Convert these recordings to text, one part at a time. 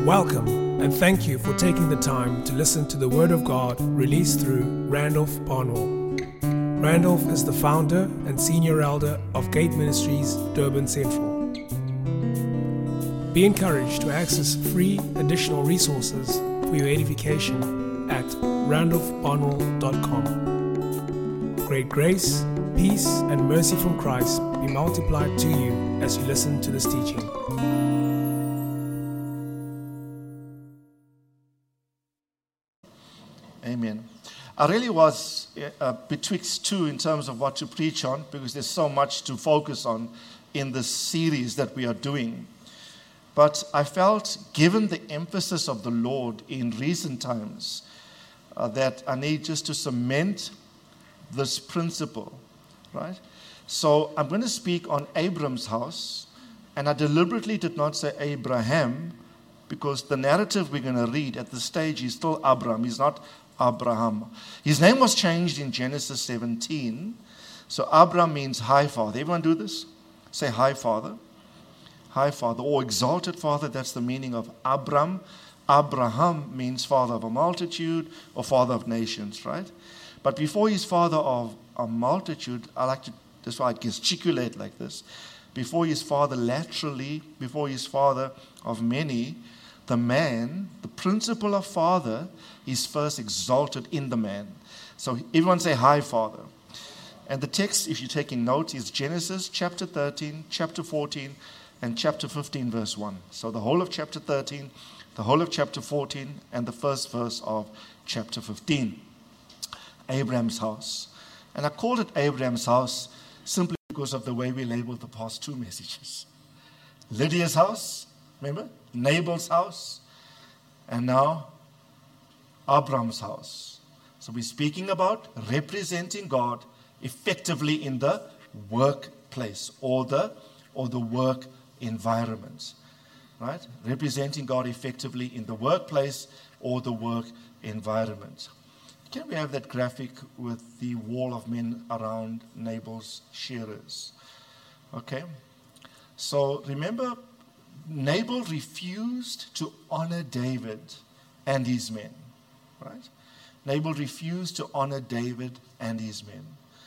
Welcome, and thank you for taking the time to listen to the Word of God released through Randolph Barnwell. Randolph is the founder and senior elder of Gate Ministries, Durban Central. Be encouraged to access free additional resources for your edification at randolphbarnwell.com. Great grace, peace, and mercy from Christ be multiplied to you as you listen to this teaching. Amen. I really was betwixt two in terms of what to preach on, because there's so much to focus on in this series that we are doing. But I felt, given the emphasis of the Lord in recent times, that I need just to cement this principle, right? So I'm going to speak on Abram's house, and I deliberately did not say Abraham, because the narrative we're going to read at this stage is still Abram. He's not Abraham. His name was changed in Genesis 17. So Abram means high father. Everyone do this? Say high father. High father or exalted father. That's the meaning of Abram. Abraham means father of a multitude or father of nations, right? But before he's father of a multitude, that's why I gesticulate like this. Before he's father laterally, before he's father of many, the man, the principle of father, is first exalted in the man. So everyone say, hi, Father. And the text, if you're taking notes, is Genesis chapter 13, chapter 14, and chapter 15, verse 1. So the whole of chapter 13, the whole of chapter 14, and the first verse of chapter 15. Abraham's house. And I called it Abraham's house simply because of the way we labeled the past two messages. Lydia's house, remember? Nabal's house, and now Abram's house. So we're speaking about representing God effectively in the workplace or the work environment, right? Representing God effectively in the workplace or the work environment. Can we have that graphic with the wall of men around Nabal's shearers? Okay. So remember, Nabal refused to honor David and his men, right? Nabal refused to honor David and his men.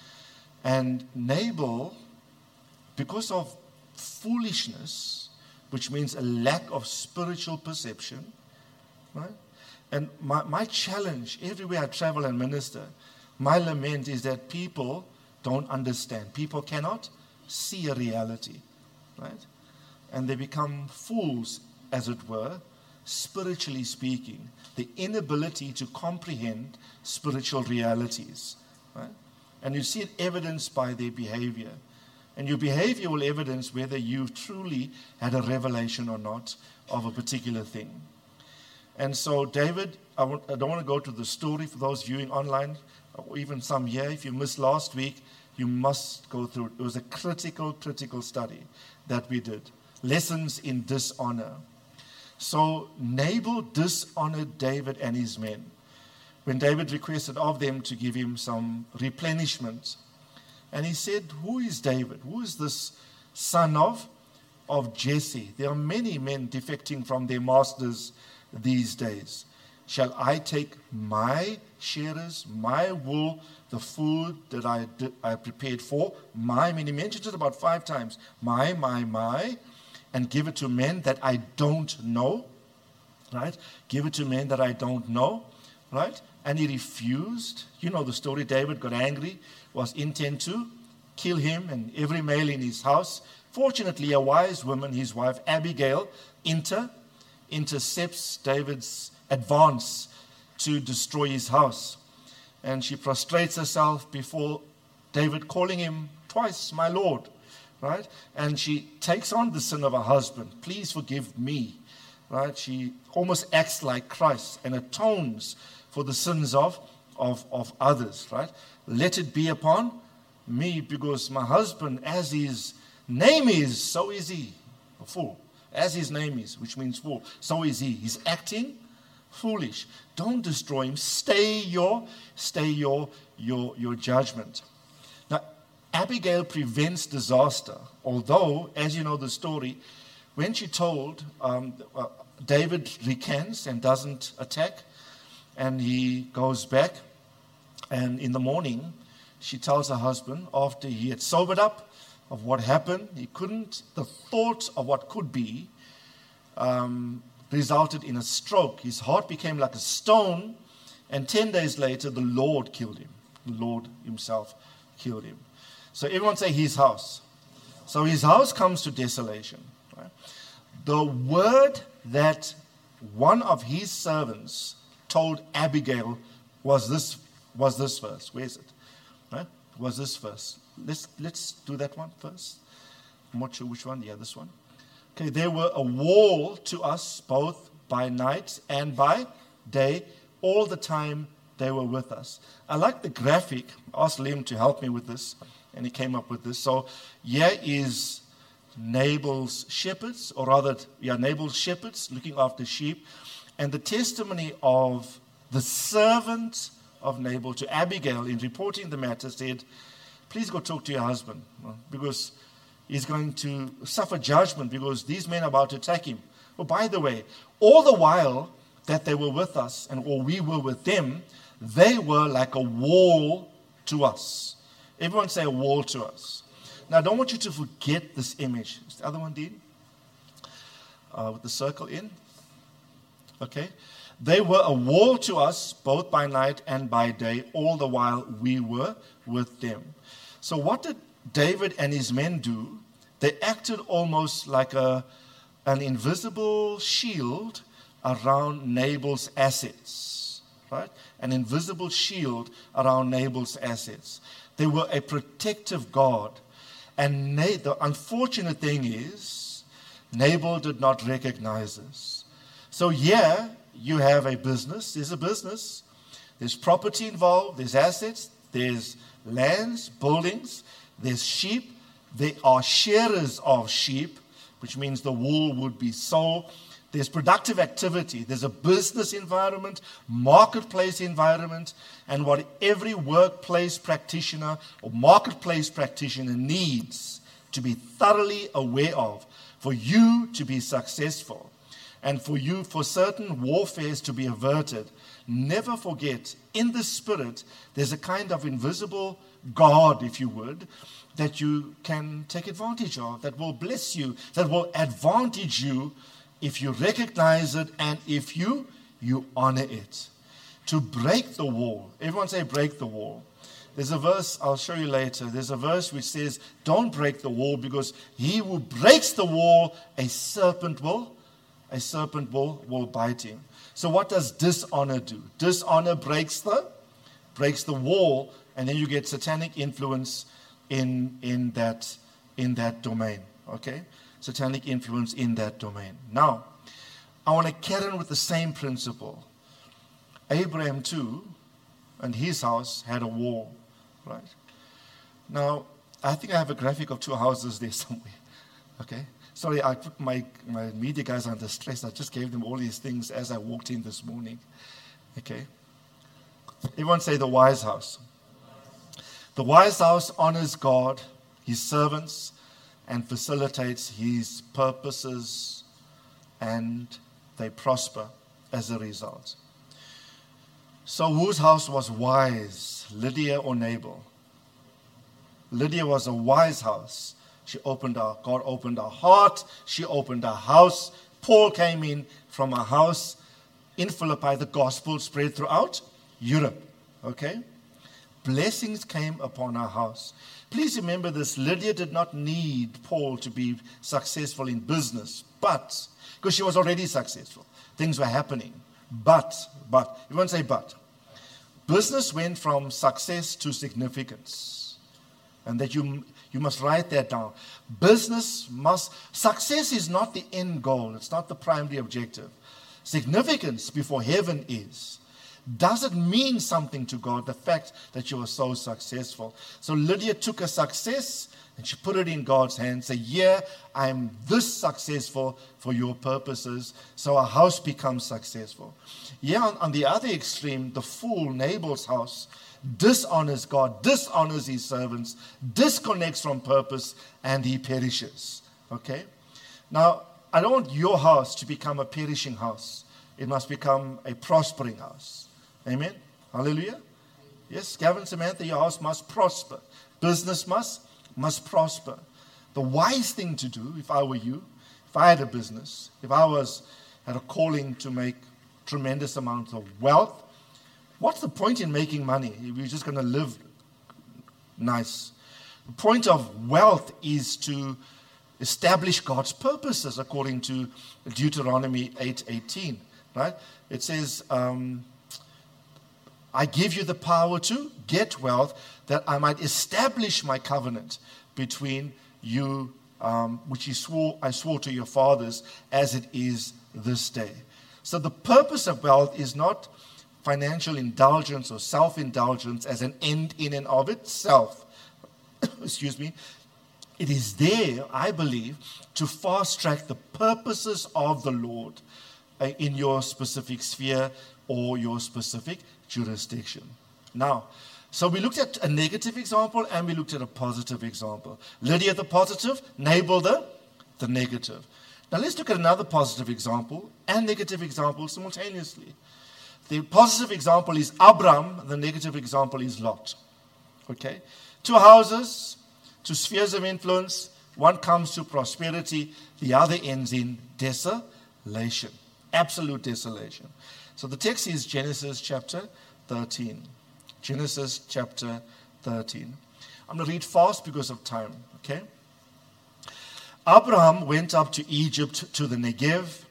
And Nabal, because of foolishness, which means a lack of spiritual perception, right? And my challenge, everywhere I travel and minister, my lament is that people don't understand. People cannot see a reality, right? And they become fools, as it were, spiritually speaking. The inability to comprehend spiritual realities, right? And you see it evidenced by their behavior. And your behavior will evidence whether you've truly had a revelation or not of a particular thing. And so David, I don't want to go to the story for those viewing online, or even some here. If you missed last week, you must go through it. It was a critical study that we did. Lessons in dishonor. So Nabal dishonored David and his men when David requested of them to give him some replenishment. And he said, who is David? Who is this son of Jesse? There are many men defecting from their masters these days. Shall I take my shearers, my wool, the food that I prepared for my, and he mentions it about 5 times, my, and give it to men that I don't know, right? Give it to men that I don't know, right? And he refused. You know the story. David got angry, was intent to kill him and every male in his house. Fortunately, a wise woman, his wife Abigail, intercepts David's advance to destroy his house. And she prostrates herself before David, calling him twice, my Lord. Right? And she takes on the sin of her husband. Please forgive me. Right? She almost acts like Christ and atones for the sins of others. Right? Let it be upon me, because my husband, as his name is, so is he. A fool. As his name is, which means fool, so is he. He's acting foolish. Don't destroy him. Stay your judgment. Now, Abigail prevents disaster, although, as you know the story, when she told, David recants and doesn't attack, and he goes back, and in the morning, she tells her husband, after he had sobered up of what happened, the thought of what could be, resulted in a stroke. His heart became like a stone, and 10 days later, the Lord killed him. The Lord himself killed him. So everyone say his house. So his house comes to desolation. Right? The word that one of his servants told Abigail was this verse. Where is it? Right? Was this verse. Let's do that one first. I'm not sure which one. Yeah, this one. Okay, they were a wall to us both by night and by day, all the time they were with us. I like the graphic. I asked Liam to help me with this, and he came up with this. So here is Nabal's shepherds, Nabal's shepherds looking after sheep, and the testimony of the servant of Nabal to Abigail in reporting the matter said, please go talk to your husband, because he's going to suffer judgment because these men are about to attack him. Oh, by the way, all the while that they were with us, or we were with them, they were like a wall to us. Everyone say a wall to us. Now, I don't want you to forget this image. Is the other one, Dean? With the circle in. Okay. They were a wall to us, both by night and by day, all the while we were with them. So what did David and his men do? They acted almost like an invisible shield around Nabal's assets, right? An invisible shield around Nabal's assets. They were a protective guard. And the unfortunate thing is, Nabal did not recognize this. So here you have a business. There's a business. There's property involved. There's assets. There's lands, buildings. There's sheep. They are shearers of sheep, which means the wool would be sold. There's productive activity. There's a business environment, marketplace environment, and what every workplace practitioner or marketplace practitioner needs to be thoroughly aware of for you to be successful and for certain warfares to be averted. Never forget, in the spirit, there's a kind of invisible guard, if you would, that you can take advantage of, that will bless you, that will advantage you if you recognize it and if you honor it. To break the wall. Everyone say break the wall. There's a verse, I'll show you later. There's a verse which says, don't break the wall, because he who breaks the wall, a serpent will bite him. So what does dishonor do? Dishonor breaks the wall, and then you get satanic influence in that domain. Okay? Satanic influence in that domain. Now, I want to carry on with the same principle. Abraham too, and his house had a wall, right? Now, I think I have a graphic of two houses there somewhere. Okay? Sorry, I put my media guys under stress. I just gave them all these things as I walked in this morning. Okay? Everyone say the wise house. The wise house honors God, his servants, and facilitates his purposes, and they prosper as a result. So whose house was wise, Lydia or Nabal? Lydia was a wise house. God opened her heart. She opened her house. Paul came in from a house in Philippi. The gospel spread throughout Europe. Okay? Blessings came upon her house. Please remember this. Lydia did not need Paul to be successful in business, but, because she was already successful. Things were happening. But, everyone say but. Business went from success to significance. And that you must write that down. Success is not the end goal. It's not the primary objective. Significance before heaven is. Does it mean something to God, the fact that you were so successful? So Lydia took a success and she put it in God's hands. Say, yeah, I'm this successful for your purposes. So our house becomes successful. Yeah, on the other extreme, the fool, Nabal's house, dishonors God, dishonors his servants, disconnects from purpose, and he perishes. Okay? Now, I don't want your house to become a perishing house. It must become a prospering house. Amen? Hallelujah? Yes, Gavin, Samantha, your house must prosper. Business must prosper. The wise thing to do, if I were you, if I had a business, if I had a calling to make tremendous amounts of wealth, what's the point in making money if you're just going to live nice? The point of wealth is to establish God's purposes according to Deuteronomy 8:18, right? It says, I give you the power to get wealth that I might establish my covenant between you, which I swore to your fathers, as it is this day. So the purpose of wealth is not financial indulgence or self-indulgence as an end in and of itself. Excuse me. It is there, I believe, to fast-track the purposes of the Lord in your specific sphere or your specific jurisdiction. Now, so we looked at a negative example and we looked at a positive example. Lydia the positive, Nabal the negative. Now let's look at another positive example and negative example simultaneously. The positive example is Abram, the negative example is Lot. Okay? Two houses, two spheres of influence. One comes to prosperity, the other ends in desolation. Absolute desolation. So the text is Genesis chapter 13. Genesis chapter 13. I'm going to read fast because of time. Okay? Abraham went up to Egypt to the Negev,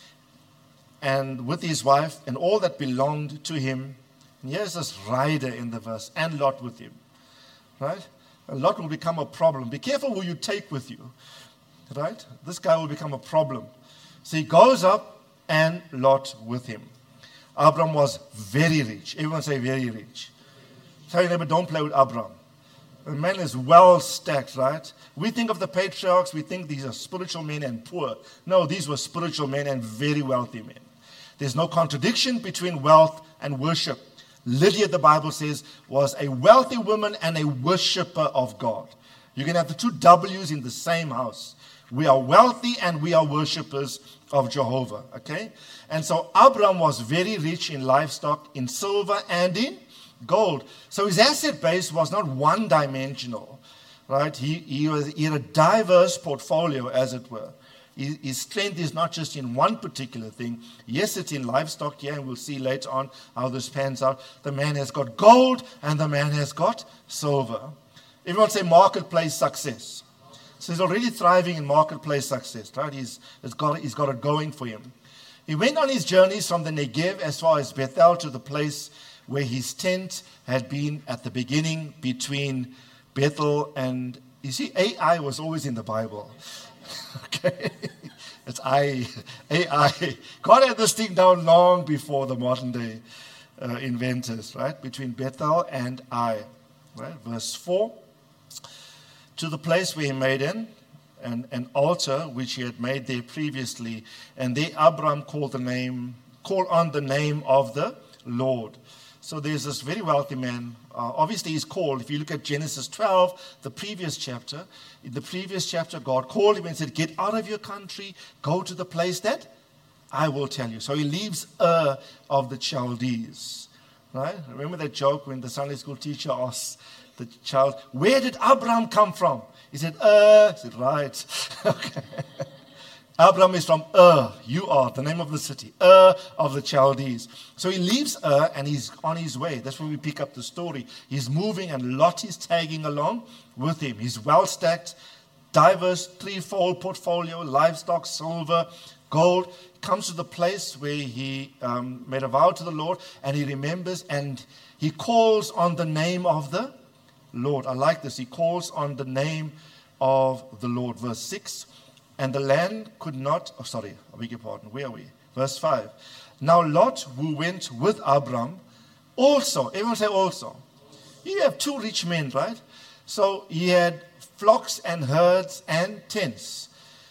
and with his wife and all that belonged to him. And here's this rider in the verse, and Lot with him. Right? And Lot will become a problem. Be careful who you take with you. Right? This guy will become a problem. So he goes up, and Lot with him. Abram was very rich. Everyone say very rich. Tell your neighbor, don't play with Abram. The man is well stacked, right? We think of the patriarchs, we think these are spiritual men and poor. No, these were spiritual men and very wealthy men. There's no contradiction between wealth and worship. Lydia, the Bible says, was a wealthy woman and a worshiper of God. You can have the two W's in the same house. We are wealthy and we are worshippers of Jehovah, okay? And so Abram was very rich in livestock, in silver and in gold. So his asset base was not one-dimensional, right? He had a diverse portfolio, as it were. His strength is not just in one particular thing. Yes, it's in livestock here, and we'll see later on how this pans out. The man has got gold, and the man has got silver. Everyone say marketplace success. So he's already thriving in marketplace success, right? He's got it going for him. He went on his journeys from the Negev as far as Bethel to the place where his tent had been at the beginning between Bethel and, you see, AI was always in the Bible. Okay? It's AI. God had this thing down long before the modern day inventors, right? Between Bethel and Ai. Right? Verse 4. To the place where he made an altar which he had made there previously, and there Abram called on the name of the Lord. So there's this very wealthy man. Obviously he's called. If you look at Genesis 12, the previous chapter, in the previous chapter God called him and said, get out of your country, go to the place that I will tell you. So he leaves Ur of the Chaldees. Right? Remember that joke when the Sunday school teacher asks the child, where did Abram come from? He said, Ur. He said, right. Okay. Abram is from Ur. You are the name of the city. Ur of the Chaldees. So he leaves Ur and he's on his way. That's where we pick up the story. He's moving and Lot is tagging along with him. He's well stacked, diverse, threefold portfolio, livestock, silver, gold. Comes to the place where he made a vow to the Lord and he remembers and he calls on the name of the Lord. I like this. He calls on the name of the Lord. Verse 6. And the land could not, I beg your pardon, where are we? Verse 5. Now Lot, who went with Abram, also, everyone say also. You have two rich men, right? So he had flocks and herds and tents.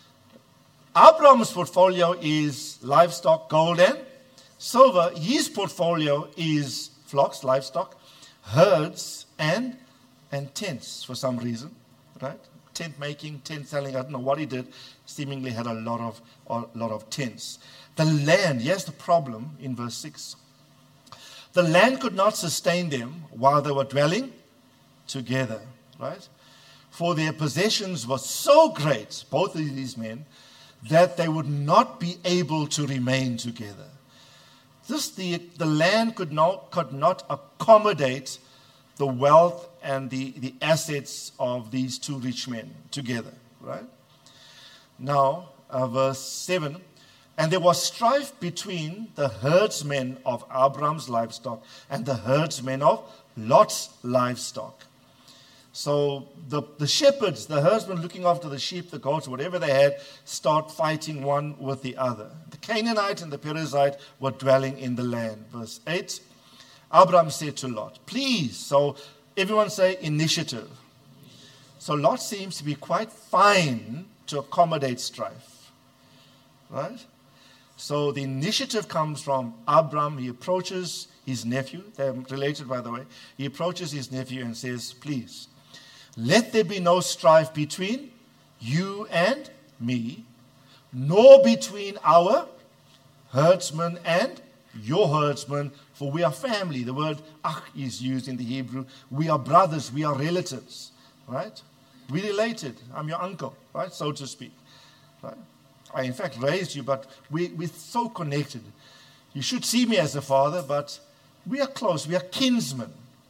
Abram's portfolio is livestock, gold and silver. His portfolio is flocks, livestock, herds and tents for some reason, right? tent making, tent selling. I don't know what he did. Seemingly had a lot of tents. The land, here's the problem in verse 6. The land could not sustain them while they were dwelling together, right? For their possessions were so great, both of these men, that they would not be able to remain together. The land could not accommodate the wealth and the assets of these two rich men together, right? Now, verse 7, and there was strife between the herdsmen of Abram's livestock and the herdsmen of Lot's livestock. So the shepherds, the herdsmen looking after the sheep, the goats, whatever they had, start fighting one with the other. The Canaanite and the Perizzite were dwelling in the land. Verse 8, Abram said to Lot, please, so everyone say initiative. So Lot seems to be quite fine to accommodate strife, right? So the initiative comes from Abram. He approaches his nephew. They're related, by the way. He approaches his nephew and says, please, let there be no strife between you and me, nor between our herdsmen and your herdsmen, for we are family. The word ach is used in the Hebrew. We are brothers, we are relatives, right? We related. I'm your uncle, right, so to speak, right? I, in fact, raised you, but we're so connected. You should see me as a father, but we are close. We are kinsmen.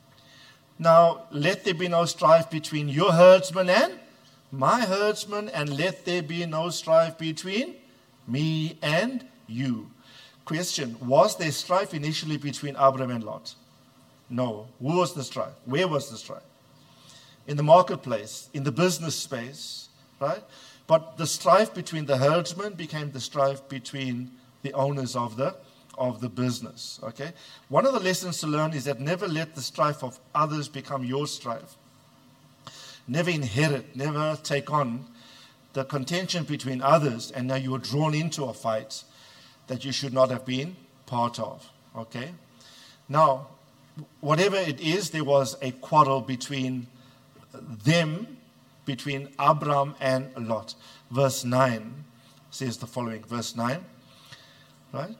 Now, let there be no strife between your herdsmen and my herdsmen, and let there be no strife between me and you. Question, was there strife initially between Abram and Lot? No. Who was the strife? Where was the strife? In the marketplace, in the business space, right? But the strife between the herdsmen became the strife between the owners of the business, okay? One of the lessons to learn is that never let the strife of others become your strife. Never inherit, never take on the contention between others, and now you are drawn into a fight that you should not have been part of, okay? Now, whatever it is, there was a quarrel between them, between Abram and Lot. Verse 9 says the following, verse 9, right?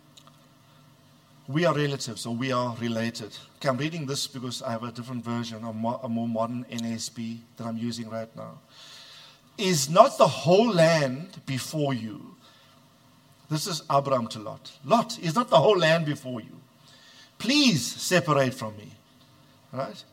We are relatives, or we are related. Okay, I'm reading this because I have a different version, a more modern NASB that I'm using right now. Is not the whole land before you? This is Abram to Lot. Lot, is not the whole land before you? Please separate from me. Right?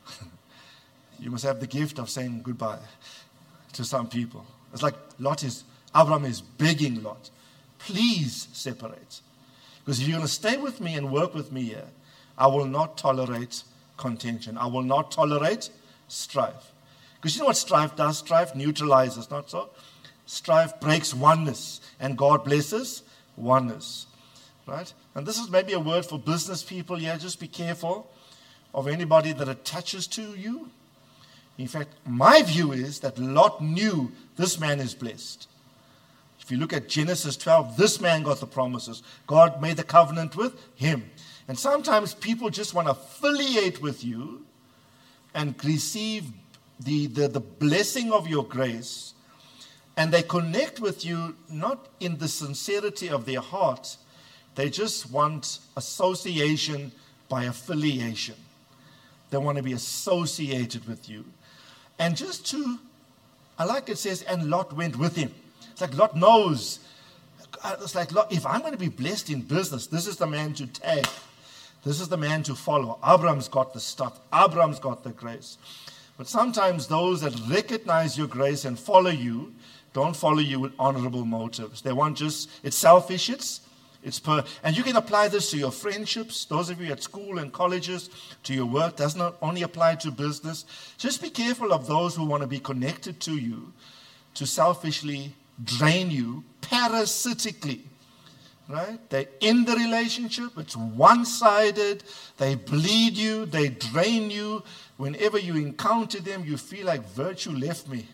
You must have the gift of saying goodbye to some people. It's like Abram is begging Lot, please separate. Because if you're going to stay with me and work with me here, I will not tolerate contention. I will not tolerate strife. Because you know what strife does? Strife neutralizes, not so? Strife breaks oneness, and God blesses oneness. Right? And this is maybe a word for business people here. Just be careful of anybody that attaches to you. In fact, my view is that Lot knew this man is blessed. If you look at Genesis 12, this man got the promises. God made the covenant with him. And sometimes people just want to affiliate with you and receive the blessing of your grace. And they connect with you not in the sincerity of their heart. They just want association by affiliation. They want to be associated with you. And just to, I like it says, and Lot went with him. It's like Lot knows. It's like, Lot, if I'm going to be blessed in business, this is the man to tag. This is the man to follow. Abram's got the stuff. Abram's got the grace. But sometimes those that recognize your grace and follow you, don't follow you with honorable motives. They want just, it's selfish, and you can apply this to your friendships, those of you at school and colleges, to your work. It does not only apply to business. Just be careful of those who want to be connected to you, to selfishly drain you parasitically. Right? They end the relationship. It's one-sided. They bleed you. They drain you. Whenever you encounter them, you feel like virtue left me.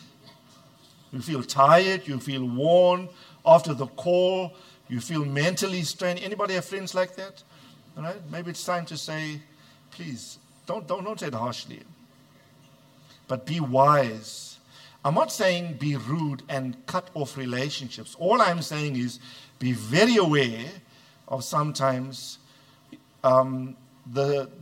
You feel tired. You feel worn after the call. You feel mentally strained. Anybody have friends like that? All right? Maybe it's time to say, please, don't say it harshly. But be wise. I'm not saying be rude and cut off relationships. All I'm saying is be very aware of sometimes the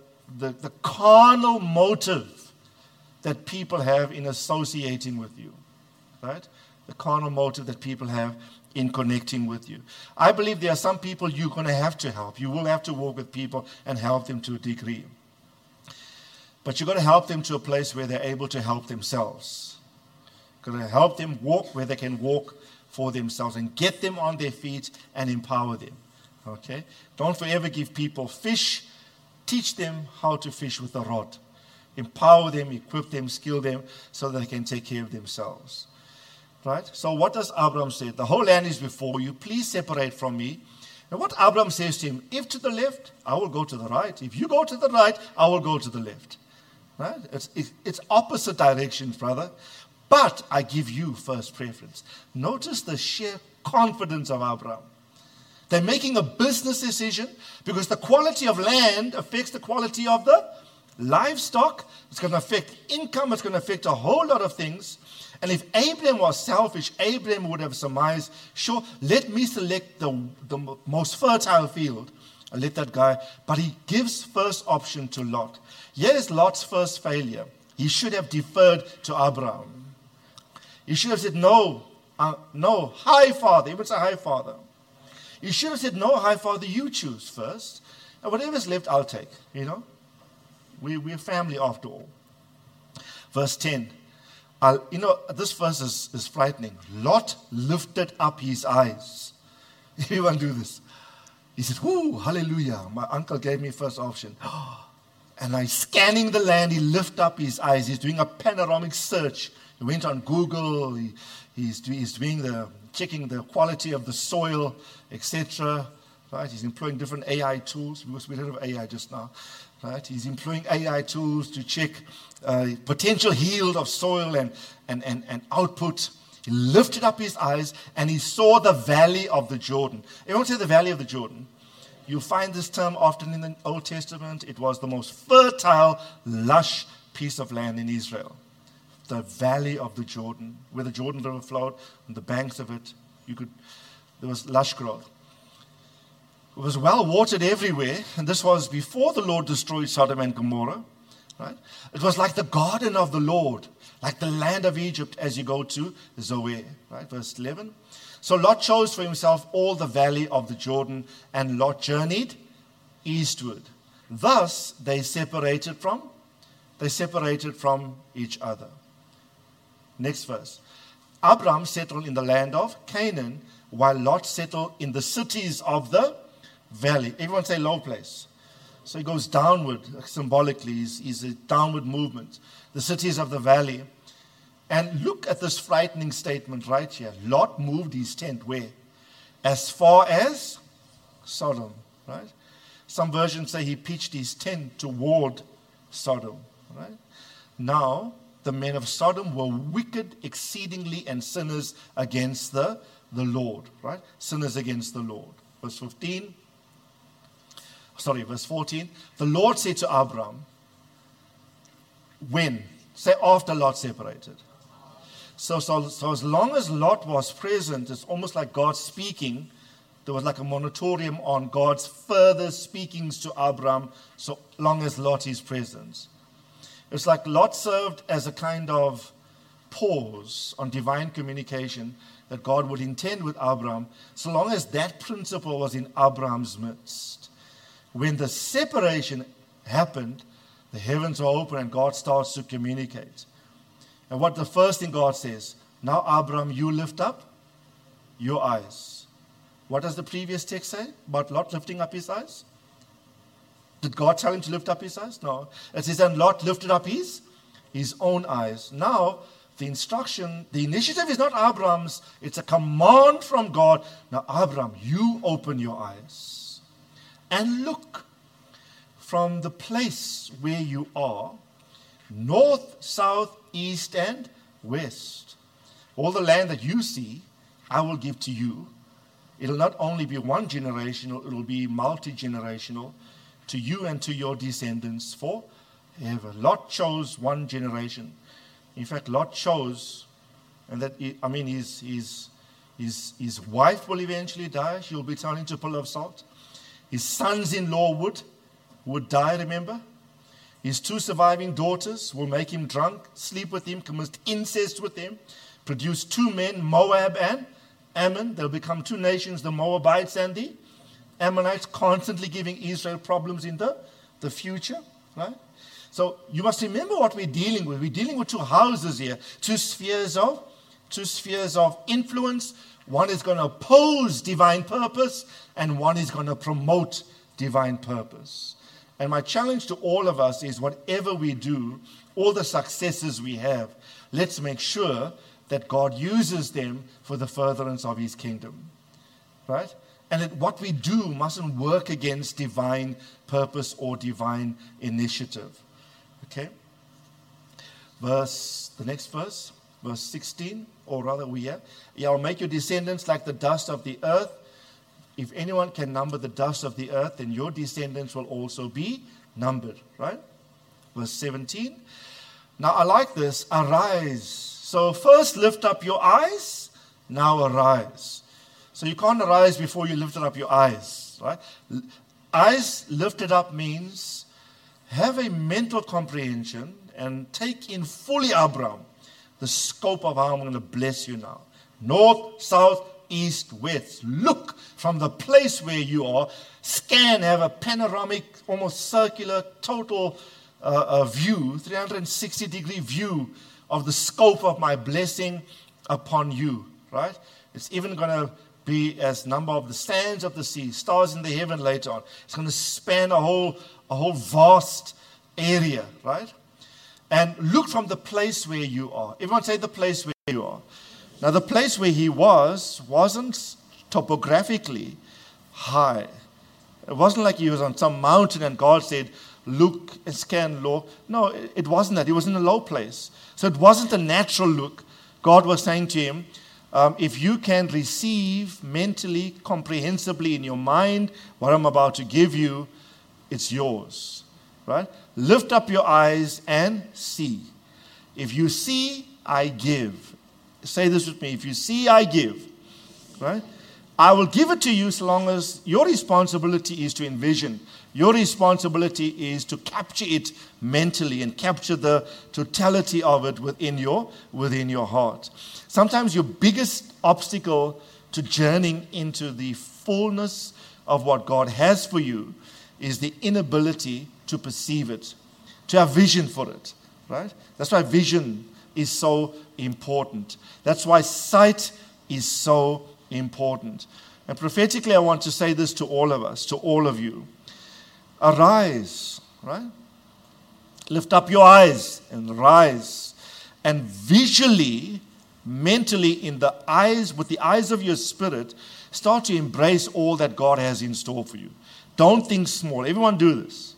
carnal motive that people have in associating with you, right? The carnal motive that people have in connecting with you. I believe there are some people you're going to have to help. You will have to walk with people and help them to a degree. But you've got to help them to a place where they're able to help themselves. You've got to help them walk where they can walk for themselves and get them on their feet and empower them. Okay? Don't forever give people fish. Teach them how to fish with a rod. Empower them, equip them, skill them so that they can take care of themselves. Right? So what does Abraham say? The whole land is before you. Please separate from me. And what Abraham says to him, if to the left, I will go to the right. If you go to the right, I will go to the left. Right? It's opposite directions, brother. But I give you first preference. Notice the sheer confidence of Abraham. They're making a business decision because the quality of land affects the quality of the livestock. It's going to affect income. It's going to affect a whole lot of things. And if Abraham was selfish, Abraham would have surmised, sure, let me select the most fertile field and let that guy. But he gives first option to Lot. Here's Lot's first failure. He should have deferred to Abraham. He should have said, no, hi, Father. He would say, hi, Father. He should have said, no, hi, Father, you choose first. And whatever's left, I'll take. You know, we're family after all. Verse 10. This verse is frightening. Lot lifted up his eyes. Everyone do this. He said, whoo, hallelujah. My uncle gave me first option. And he's scanning the land. He lifted up his eyes. He's doing a panoramic search. He went on Google. He's checking the quality of the soil, etc. Right? He's employing different AI tools because we heard of AI just now. Right? He's employing AI tools to check potential yield of soil and output. He lifted up his eyes and he saw the valley of the Jordan. Everyone say the valley of the Jordan. You'll find this term often in the Old Testament. It was the most fertile, lush piece of land in Israel. The valley of the Jordan, where the Jordan River flowed, on the banks of it, there was lush growth. It was well watered everywhere, and this was before the Lord destroyed Sodom and Gomorrah. Right? It was like the garden of the Lord, like the land of Egypt as you go to Zoar. Right? Verse 11. So Lot chose for himself all the valley of the Jordan, and Lot journeyed eastward. Thus they separated from each other. Next verse. Abram settled in the land of Canaan, while Lot settled in the cities of the valley. Everyone say low place. So he goes downward, symbolically. He's a downward movement. The cities of the valley. And look at this frightening statement right here. Lot moved his tent where? As far as Sodom. Right? Some versions say he pitched his tent toward Sodom. Right? Now, the men of Sodom were wicked exceedingly and sinners against the Lord. Right? Sinners against the Lord. Verse 14. Verse 14. The Lord said to Abram, when? Say after Lot separated. So as long as Lot was present, it's almost like God speaking. There was like a moratorium on God's further speakings to Abram so long as Lot is present. It's like Lot served as a kind of pause on divine communication that God would intend with Abram, so long as that principle was in Abram's midst. When the separation happened, the heavens were open and God starts to communicate. And what the first thing God says, now Abram, you lift up your eyes. What does the previous text say about Lot lifting up his eyes? Did God tell him to lift up his eyes? No. It says, and Lot lifted up his own eyes. Now, the initiative is not Abram's, it's a command from God. Now, Abram, you open your eyes and look from the place where you are, north, south, east, and west. All the land that you see, I will give to you. It'll not only be one generational, it'll be multi-generational to you and to your descendants forever. Lot chose one generation. In fact, Lot chose, and his wife will eventually die. She will be turned into a pillar of salt. His sons-in-law would die, remember? His 2 surviving daughters will make him drunk, sleep with him, commit incest with him, produce 2 men, Moab and Ammon. They'll become 2 nations, the Moabites and the Ammonites, constantly giving Israel problems in the future, right? So you must remember what we're dealing with. We're dealing with 2 houses here, 2 spheres of influence. One is going to oppose divine purpose, and one is going to promote divine purpose. And my challenge to all of us is, whatever we do, all the successes we have, let's make sure that God uses them for the furtherance of his kingdom, right? And that what we do mustn't work against divine purpose or divine initiative. Okay? The next verse, verse 16, or rather I'll make your descendants like the dust of the earth. If anyone can number the dust of the earth, then your descendants will also be numbered, right? Verse 17. Now I like this, arise. So first lift up your eyes, now arise. So you can't arise before you lifted up your eyes, right? Eyes lifted up means have a mental comprehension and take in fully, Abraham, the scope of how I'm going to bless you now. North, south, east, west. Look from the place where you are. Scan, have a panoramic, almost circular, total view, 360-degree view of the scope of my blessing upon you, right? It's even going to be as number of the sands of the sea, stars in the heaven later on. It's going to span a whole vast area, right? And look from the place where you are. Everyone say the place where you are. Now, the place where he wasn't topographically high. It wasn't like he was on some mountain and God said, look and scan low. No, it wasn't that. He was in a low place. So it wasn't a natural look. God was saying to him, if you can receive mentally, comprehensively in your mind what I'm about to give you, it's yours. Right? Lift up your eyes and see. If you see, I give. Say this with me. If you see, I give. Right? I will give it to you so long as your responsibility is to envision. Your responsibility is to capture it mentally and capture the totality of it within your heart. Sometimes your biggest obstacle to journeying into the fullness of what God has for you is the inability to perceive it, to have vision for it, right? That's why vision is so important. That's why sight is so important. And prophetically, I want to say this to all of us, to all of you. Arise, right? Lift up your eyes and rise. And visually, mentally, with the eyes of your spirit, start to embrace all that God has in store for you. Don't think small. Everyone do this.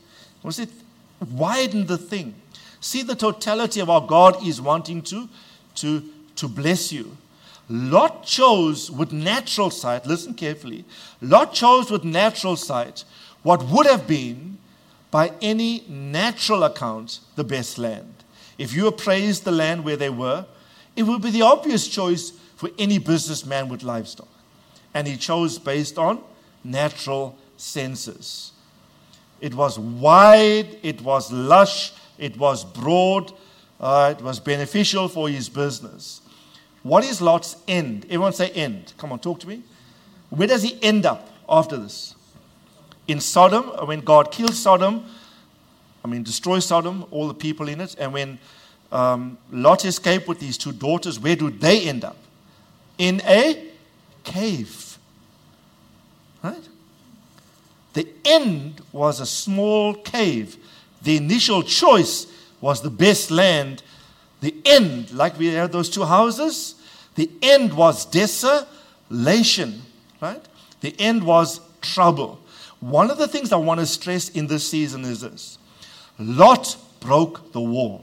Widen the thing. See the totality of how God is wanting to bless you. Lot chose with natural sight, listen carefully, Lot chose with natural sight what would have been, by any natural account, the best land. If you appraised the land where they were, it would be the obvious choice for any businessman with livestock. And he chose based on natural senses. It was wide, it was lush, it was broad, it was beneficial for his business. What is Lot's end? Everyone say end. Come on, talk to me. Where does he end up after this? In Sodom, when God killed Sodom, destroy Sodom, all the people in it, and when Lot escaped with his 2 daughters, where do they end up? In a cave. Right? The end was a small cave. The initial choice was the best land. The end, like we had those 2 houses, the end was desolation, right? The end was trouble. One of the things I want to stress in this season is this. Lot broke the wall.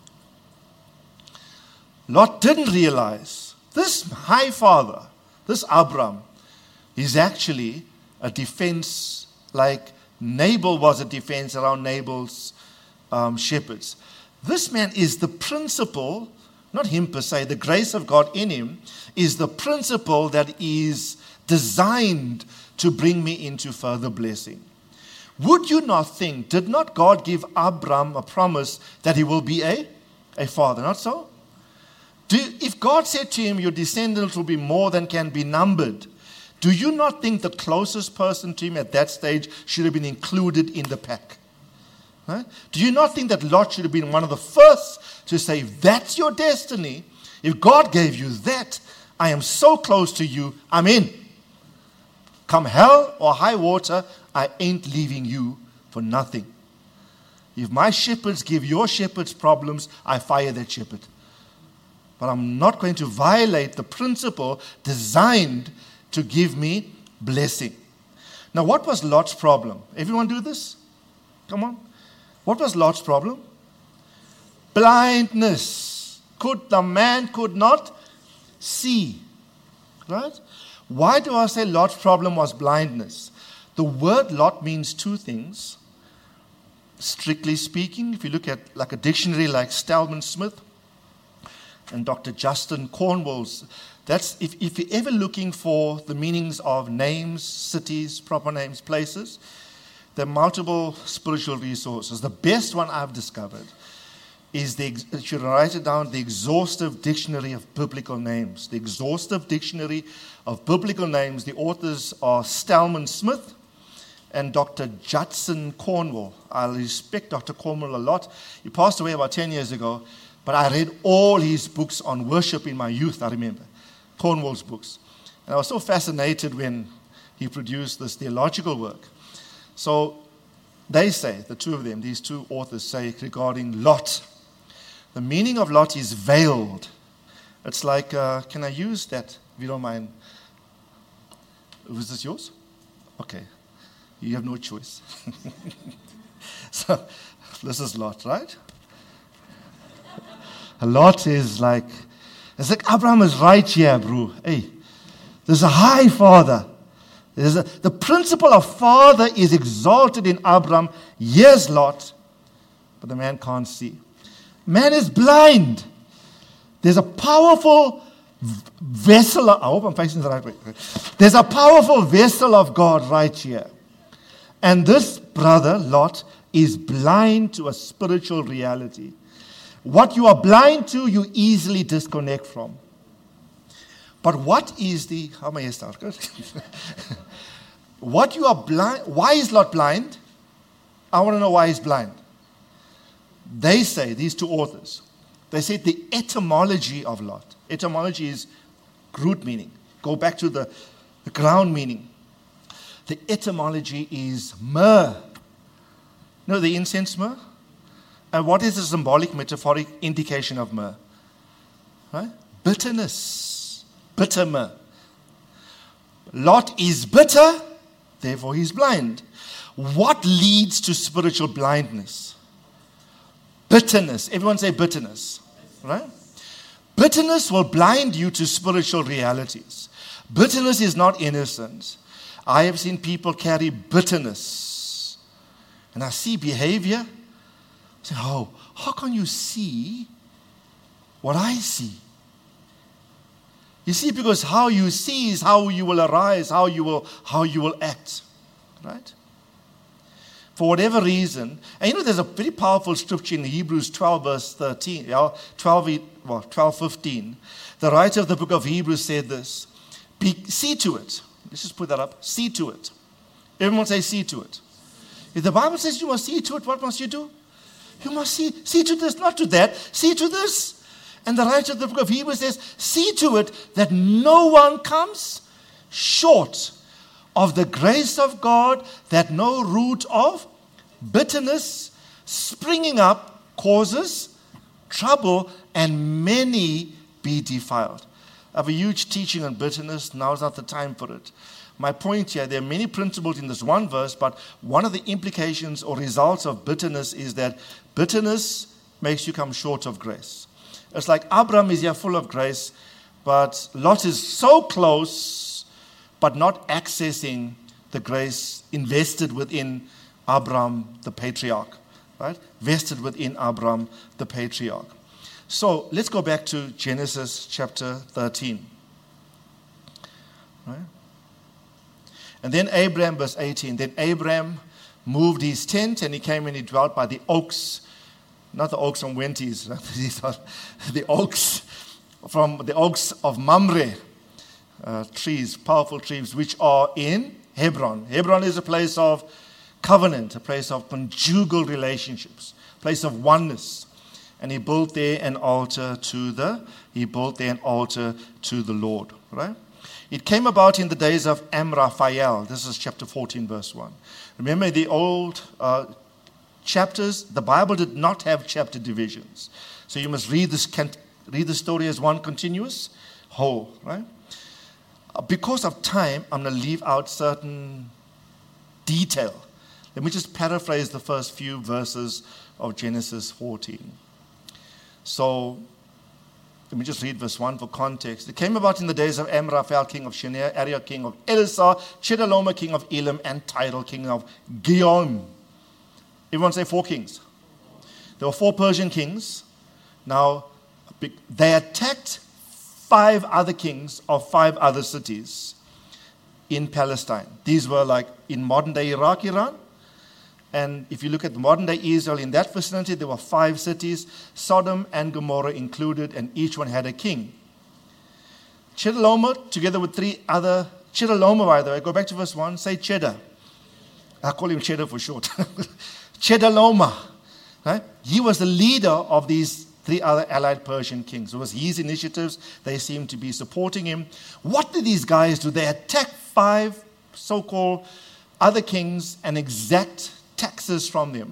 Lot didn't realize this high father, this Abram, is actually a defense like Nabal was a defense around Nabal's shepherds. This man is the principal not him per se, the grace of God in him is the principle that is designed to bring me into further blessing. Would you not think, did not God give Abraham a promise that he will be a father? Not so? If God said to him, your descendants will be more than can be numbered, do you not think the closest person to him at that stage should have been included in the pack? Right? Do you not think that Lot should have been one of the first to say, that's your destiny? If God gave you that, I am so close to you, I'm in. Come hell or high water, I ain't leaving you for nothing. If my shepherds give your shepherds problems, I fire that shepherd. But I'm not going to violate the principle designed to give me blessing. Now, what was Lot's problem? Everyone do this? Come on. What was Lot's problem? Blindness. The man could not see. Right? Why do I say Lot's problem was blindness? The word Lot means two things. Strictly speaking, if you look at like a dictionary like Stallman Smith and Dr. Justin Cornwell's, that's if you're ever looking for the meanings of names, cities, proper names, places, there are multiple spiritual resources. The best one I've discovered is you should write it down, the Exhaustive Dictionary of Biblical Names. The Exhaustive Dictionary of Biblical Names. The authors are Stallman Smith and Dr. Judson Cornwell. I respect Dr. Cornwell a lot. He passed away about 10 years ago, but I read all his books on worship in my youth, I remember. Cornwell's books. And I was so fascinated when he produced this theological work. So they say, the two of them, these two authors say regarding Lot, the meaning of Lot is veiled. It's like, can I use that, if you don't mind? Was this yours? Okay. You have no choice. So, this is Lot, right? Lot is like, it's like Abraham is right here, bro. Hey, there's a high father. The principle of father is exalted in Abraham. Yes, Lot, but the man can't see. Man is blind. There's a powerful vessel. I hope I'm facing the right way. There's a powerful vessel of God right here. And this brother, Lot, is blind to a spiritual reality. What you are blind to, you easily disconnect from. But what is how may I start? What you are blind, why is Lot blind? I want to know why he's blind. They say, these two authors, they say the etymology of Lot. Etymology is root meaning. Go back to the ground meaning. The etymology is myrrh. You know the incense myrrh? And what is the symbolic, metaphoric indication of myrrh? Right? Bitterness. Bitter myrrh. Lot is bitter, therefore he's blind. What leads to spiritual blindness? Bitterness. Everyone say bitterness. Right? Bitterness will blind you to spiritual realities. Bitterness is not innocent. I have seen people carry bitterness. And I see behavior. I say, oh, how can you see what I see? You see, because how you see is how you will arise, how you will act. Right? For whatever reason. And you know, there's a very powerful scripture in Hebrews 12, verse 13. 12:15. The writer of the book of Hebrews said this. See to it. Let's just put that up. See to it. Everyone say, see to it. If the Bible says you must see to it, what must you do? You must see to this, not to that. See to this. And the writer of the book of Hebrews says, see to it that no one comes short of the grace of God, that no root of bitterness springing up causes trouble, and many be defiled. I have a huge teaching on bitterness. Now is not the time for it. My point here, there are many principles in this one verse, but one of the implications or results of bitterness is that bitterness makes you come short of grace. It's like Abraham is here full of grace, but Lot is so close, but not accessing the grace invested within Abraham, the patriarch. Right? Vested within Abraham, the patriarch. So let's go back to Genesis chapter 13. Right? And then Abraham, verse 18, then Abraham moved his tent and he came and he dwelt by the oaks, not the oaks from Wendy's, these are the oaks of Mamre, trees, powerful trees, which are in Hebron. Hebron is a place of covenant, a place of conjugal relationships, a place of oneness. And he built there an altar to the Lord. Right? It came about in the days of Amraphel. This is chapter 14, verse 1. Remember the old chapters, the Bible did not have chapter divisions. So you must read the story as one continuous whole. Right? Because of time, I'm going to leave out certain detail. Let me just paraphrase the first few verses of Genesis 14. So, let me just read verse 1 for context. It came about in the days of Amraphel, king of Shinar, Arioch, king of Elasar, Chedorlaomer, king of Elam, and Tidal, king of Gihon. Everyone say 4 kings. There were 4 Persian kings. Now, they attacked 5 other kings of 5 other cities in Palestine. These were like in modern-day Iraq, Iran. And if you look at modern-day Israel, in that vicinity, there were 5 cities, Sodom and Gomorrah included, and each one had a king. Chedorlaomer, together with 3 other... Chedorlaomer, by the way, go back to verse 1, say Cheddar. I call him Cheddar for short. Chedorlaomer, right? He was the leader of these 3 other allied Persian kings. It was his initiatives. They seemed to be supporting him. What did these guys do? They attacked 5 so-called other kings and exact taxes from them,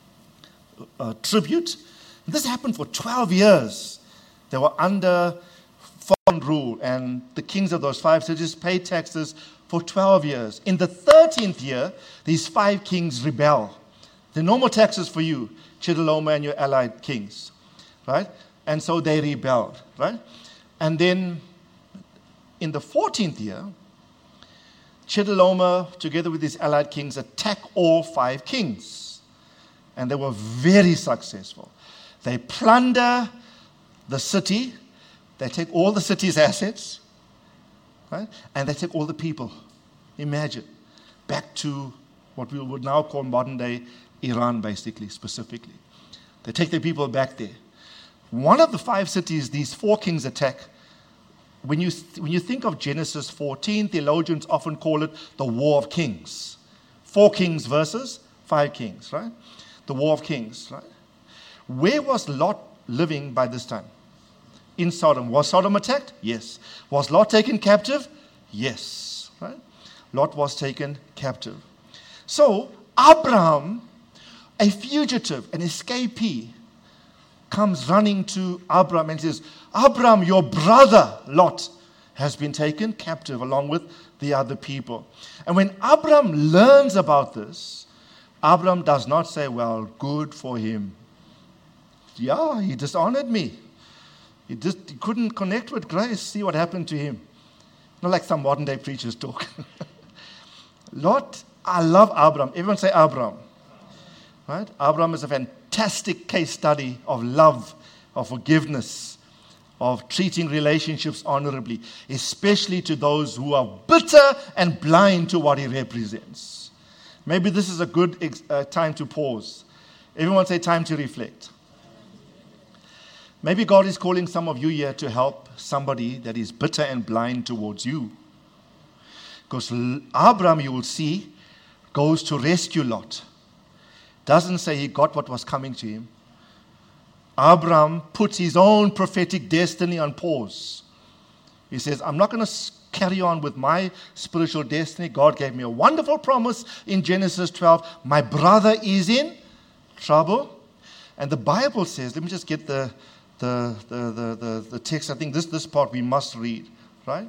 tribute. This happened for 12 years. They were under foreign rule, and the kings of those 5 cities paid taxes for 12 years. In the 13th year, these 5 kings rebel. There are no more taxes for you, Chedorlaomer and your allied kings, right? And so they rebelled, right? And then in the 14th year, Chedorlaomer, together with his allied kings, attacked all 5 kings. And they were very successful. They plunder the city. They take all the city's assets. Right? And they take all the people. Imagine. Back to what we would now call modern-day Iran, basically, specifically. They take the people back there. One of the 5 cities these 4 kings attack, when you think of Genesis 14, theologians often call it the War of Kings. 4 kings versus 5 kings, right? The War of Kings, right? Where was Lot living by this time? In Sodom. Was Sodom attacked? Yes. Was Lot taken captive? Yes, right? Lot was taken captive. So, Abraham, a fugitive, an escapee, comes running to Abraham and says, Abraham, your brother Lot has been taken captive along with the other people. And when Abraham learns about this, Abraham does not say, well, good for him. Yeah, he dishonored me. He couldn't connect with grace. See what happened to him. Not like some modern day preachers talk. Lot, I love Abraham. Everyone say Abraham. Right? Abraham is a fantastic case study of love, of forgiveness, of treating relationships honorably, especially to those who are bitter and blind to what he represents. Maybe this is a good time to pause. Everyone say time to reflect. Maybe God is calling some of you here to help somebody that is bitter and blind towards you. Because Abraham, you will see, goes to rescue Lot. Doesn't say he got what was coming to him. Abraham puts his own prophetic destiny on pause. He says, I'm not going to carry on with my spiritual destiny. God gave me a wonderful promise in Genesis 12. My brother is in trouble. And the Bible says, let me just get the text. I think this part we must read, right?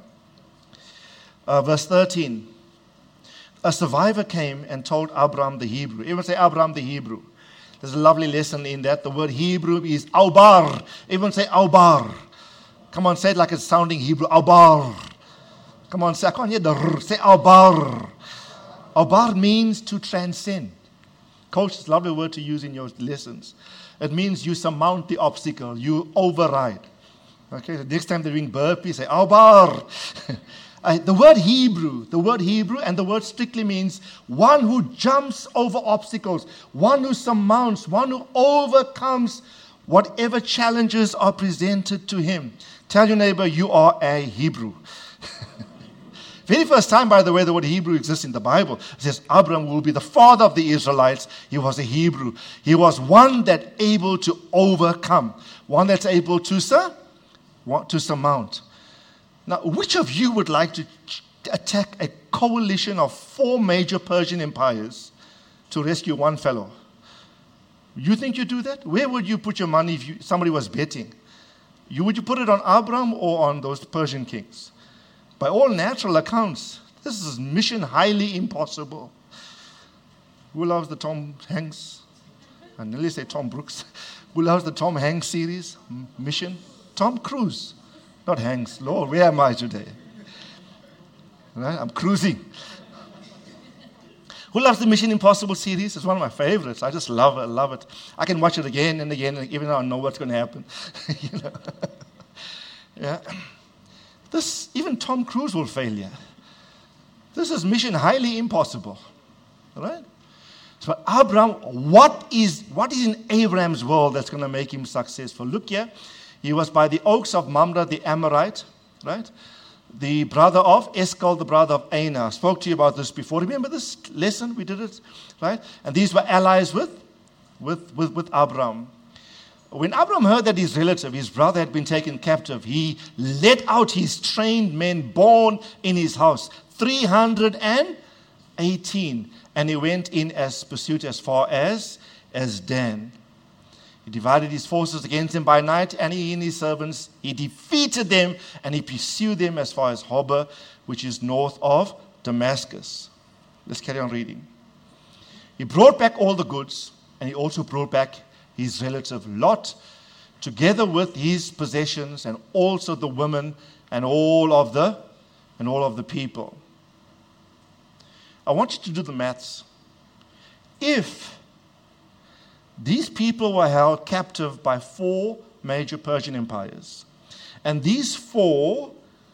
Verse 13. A survivor came and told Abraham the Hebrew. Everyone say Abraham the Hebrew. There's a lovely lesson in that. The word Hebrew is Aubar. Everyone say Aubar. Come on, say it like it's sounding Hebrew. Aubar. Come on, say, I can't hear the r. Say Aubar. Aubar means to transcend. Coach, it's a lovely word to use in your lessons. It means you surmount the obstacle, you override. Okay, the next time they're doing burpees, say, Albar. The word Hebrew and the word strictly means one who jumps over obstacles, one who surmounts, one who overcomes whatever challenges are presented to him. Tell your neighbor, you are a Hebrew. Very first time, by the way, the word Hebrew exists in the Bible. It says Abram will be the father of the Israelites. He was a Hebrew. He was one that's able to overcome, one that's able to surmount. Now, which of you would like to attack a coalition of 4 major Persian empires to rescue one fellow? You think you do that? Where would you put your money if somebody was betting? Would you put it on Abram or on those Persian kings? By all natural accounts, this is mission highly impossible. Who loves the Tom Hanks? I nearly say Tom Brooks. Who loves the Tom Hanks series? Mission? Tom Cruise. Not Hanks. Lord, where am I today? Right? I'm cruising. Who loves the Mission Impossible series? It's one of my favorites. I just love it. I can watch it again and again, even though I know what's going to happen. You know? Yeah. Even Tom Cruise will fail here. This is mission highly impossible. All right? So Abraham, what is in Abraham's world that's going to make him successful? Look here. He was by the oaks of Mamre the Amorite, right? The brother of Eshcol, the brother of Aner. I spoke to you about this before. Remember this lesson? We did it, right? And these were allies with Abraham. When Abraham heard that his relative, his brother, had been taken captive, he led out his trained men born in his house, 318, and he went in pursuit as far as Dan. He divided his forces against them by night, and he and his servants, he defeated them, and he pursued them as far as Hobah, which is north of Damascus. Let's carry on reading. He brought back all the goods, and he also brought back his relative Lot, together with his possessions, and also the women and all of the people. I want you to do the maths. If these people were held captive by 4 major Persian empires, and these 4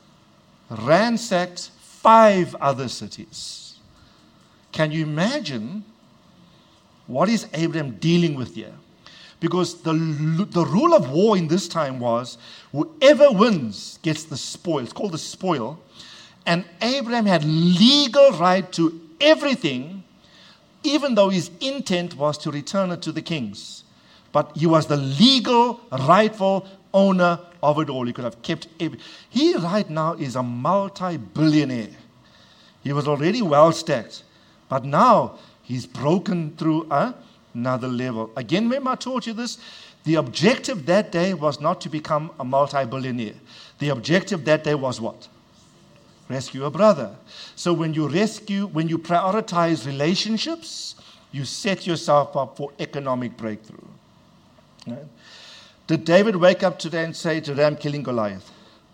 ransacked 5 other cities, can you imagine what is Abraham dealing with here? Because the rule of war in this time was whoever wins gets the spoil. It's called the spoil. And Abraham had legal right to everything, even though his intent was to return it to the kings. But he was the legal, rightful owner of it all. He could have kept everything. He right now is a multi-billionaire. He was already well stacked. But now he's broken through another level. Again, remember I told you this? The objective that day was not to become a multi-billionaire. The objective that day was what? Rescue a brother. So when you prioritize relationships, you set yourself up for economic breakthrough. Right? Did David wake up today and say, today I'm killing Goliath?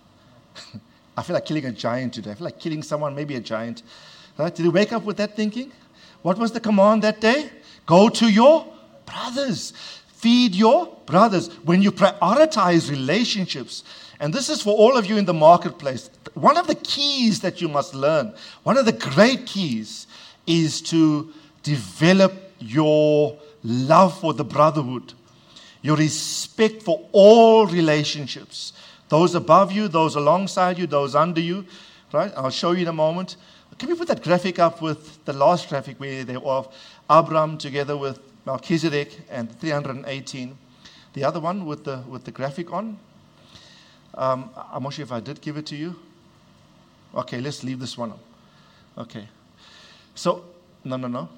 I feel like killing a giant today. I feel like killing someone, maybe a giant. Right? Did he wake up with that thinking? What was the command that day? Go to your brothers. Feed your brothers. When you prioritize relationships, and this is for all of you in the marketplace, one of the keys that you must learn, one of the great keys, is to develop your love for the brotherhood, your respect for all relationships, those above you, those alongside you, those under you, right? I'll show you in a moment. Can we put that graphic up with the last graphic where they were of Abram together with Melchizedek and 318? The other one with the graphic on. I'm not sure if I did give it to you. Okay, let's leave this one up. Okay. So, no.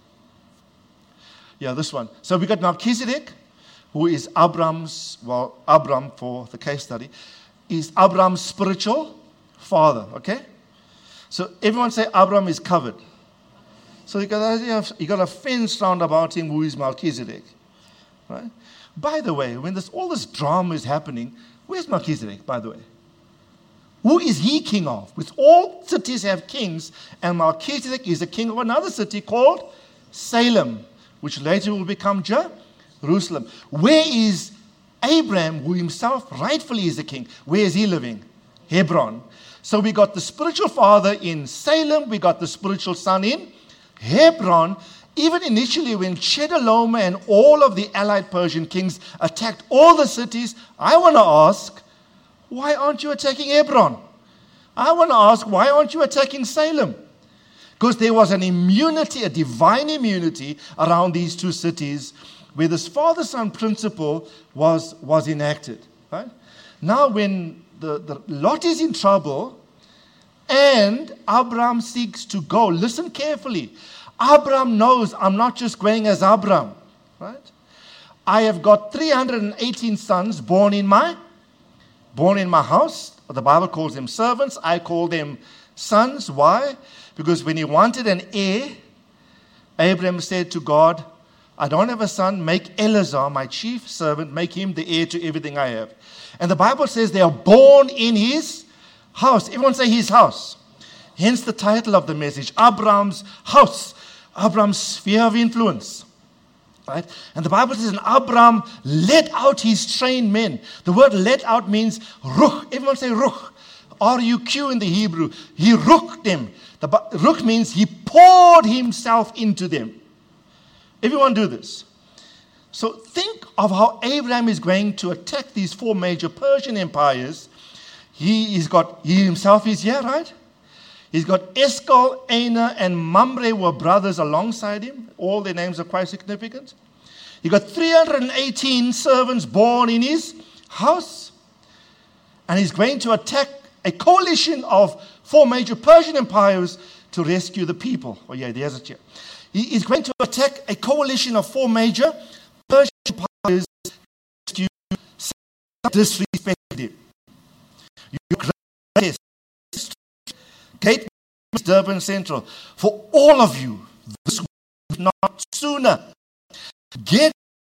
Yeah, this one. So we got Melchizedek, who is Abram for the case study, is Abram's spiritual father, okay? So everyone say Abram is covered. So you got a fence round about him who is Melchizedek, right? By the way, when all this drama is happening, where's Melchizedek, by the way? Who is he king of? With all cities have kings, and Melchizedek is the king of another city called Salem, which later will become Jerusalem. Where is Abraham, who himself rightfully is the king? Where is he living? Hebron. So we got the spiritual father in Salem. We got the spiritual son in Hebron. Even initially when Chedorlaomer and all of the allied Persian kings attacked all the cities, I want to ask, why aren't you attacking Hebron? I want to ask, why aren't you attacking Salem? Because there was an immunity, a divine immunity around these two cities where this father-son principle was enacted. Right? Now when the Lot is in trouble and Abraham seeks to go, listen carefully. Abraham knows I'm not just going as Abraham. Right? I have got 318 sons born in my house. The Bible calls them servants. I call them sons. Why? Because when he wanted an heir, Abraham said to God, I don't have a son. Make Eleazar, my chief servant, make him the heir to everything I have. And the Bible says they are born in his house. Everyone say his house. Hence the title of the message, Abraham's house, Abraham's sphere of influence. Right? And the Bible says, and Abraham led out his trained men. The word led out means ruch. Everyone say ruch. R-U-Q in the Hebrew. He ruched them. Ruch means he poured himself into them. Everyone do this. So think of how Abraham is going to attack these four major Persian empires. He himself is here, right? He's got Eshcol, Aner, and Mamre were brothers alongside him. All their names are quite significant. He got 318 servants born in his house. And he's going to attack a coalition of four major Persian empires to rescue the people. Oh yeah, there's it here. He is going to attack a coalition of four major Persian empires to disrespect him. Your greatest Gate Durban Central, for all of you, this week, not sooner, get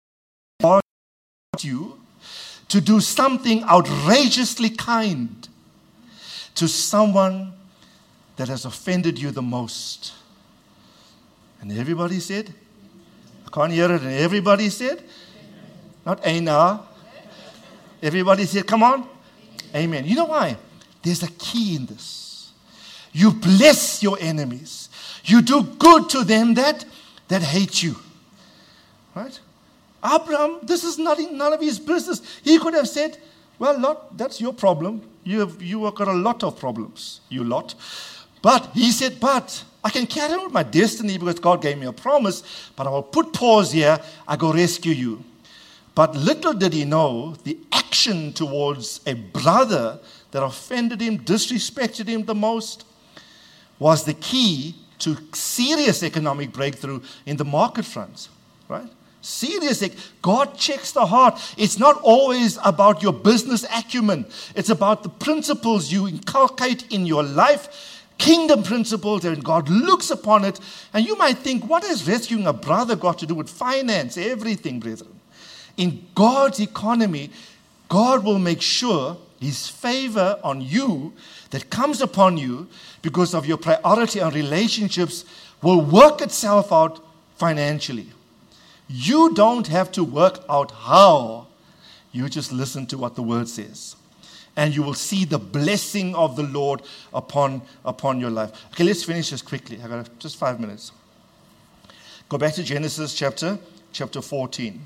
you to do something outrageously kind to someone that has offended you the most. And everybody said, I can't hear it, and everybody said, not Aina. Everybody said, come on. Amen. You know why? There's a key in this. You bless your enemies. You do good to them that hate you. Right? Abraham, this is none of his business. He could have said, well, Lot, that's your problem. You have got a lot of problems, you lot. But he said, but I can carry on with my destiny because God gave me a promise, but I will put pause here. I go rescue you. But little did he know the action towards a brother that offended him, disrespected him the most, was the key to serious economic breakthrough in the market front, right? God checks the heart. It's not always about your business acumen. It's about the principles you inculcate in your life, kingdom principles, and God looks upon it. And you might think, what has rescuing a brother got to do with finance? Everything, brethren. In God's economy, God will make sure His favor on you that comes upon you because of your priority on relationships will work itself out financially. You don't have to work out how. You just listen to what the word says. And you will see the blessing of the Lord upon your life. Okay, let's finish this quickly. I got just 5 minutes. Go back to Genesis chapter 14.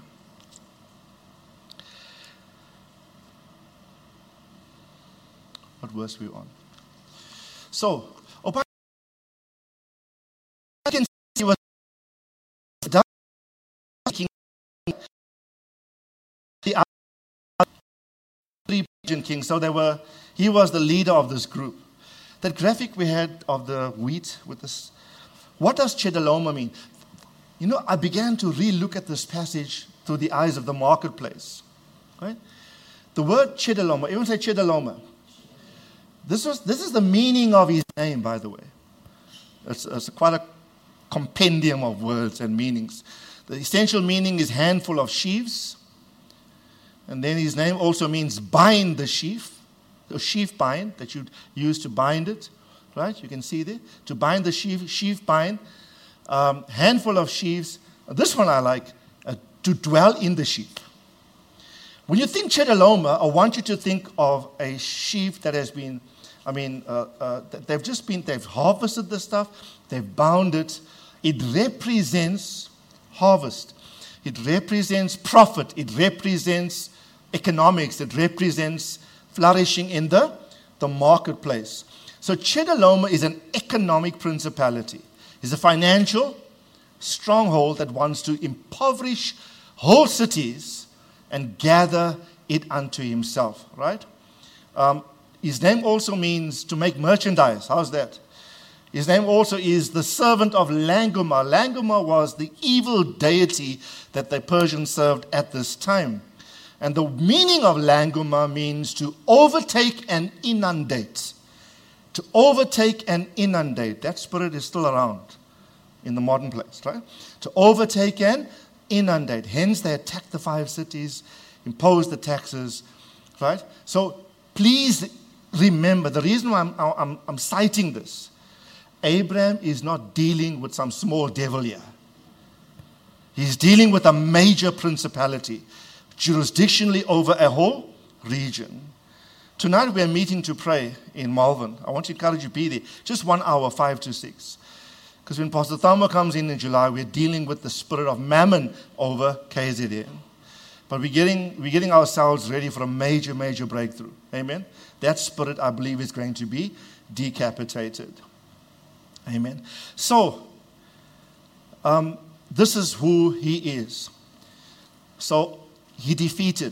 What verse were we on? So, I can see what the three Persian kings. So he was the leader of this group. That graphic we had of the wheat with this. What does Chedorlaomer mean? You know, I began to re-look at this passage through the eyes of the marketplace. Right? The word Chedorlaomer, everyone say Chedorlaomer. This is the meaning of his name, by the way. It's quite a compendium of words and meanings. The essential meaning is handful of sheaves. And then his name also means bind the sheaf. The sheaf bind that you use to bind it. Right? You can see there. To bind the sheaf bind. Handful of sheaves. This one I like. to dwell in the sheaf. When you think Chedorlaomer, I want you to think of a sheaf that has been, they've harvested the stuff, they've bound it. It represents harvest. It represents profit. It represents economics. It represents flourishing in the marketplace. So Chedorlaomer is an economic principality. It's a financial stronghold that wants to impoverish whole cities and gather it unto himself, right? His name also means to make merchandise. How's that? His name also is the servant of Langomar. Langomar was the evil deity that the Persians served at this time. And the meaning of Langomar means to overtake and inundate. To overtake and inundate. That spirit is still around in the modern place, right? To overtake and inundate. Hence they attacked the 5 cities, imposed the taxes, right? So please remember, the reason why I'm citing this, Abraham is not dealing with some small devil here. He's dealing with a major principality, jurisdictionally over a whole region. Tonight we're meeting to pray in Malvern. I want to encourage you to be there. Just 1 hour, 5 to 6. Because when Pastor Thelma comes in July, we're dealing with the spirit of mammon over KZN. But we're getting ourselves ready for a major, major breakthrough. Amen? That spirit, I believe, is going to be decapitated. Amen. So, this is who he is. So, he defeated.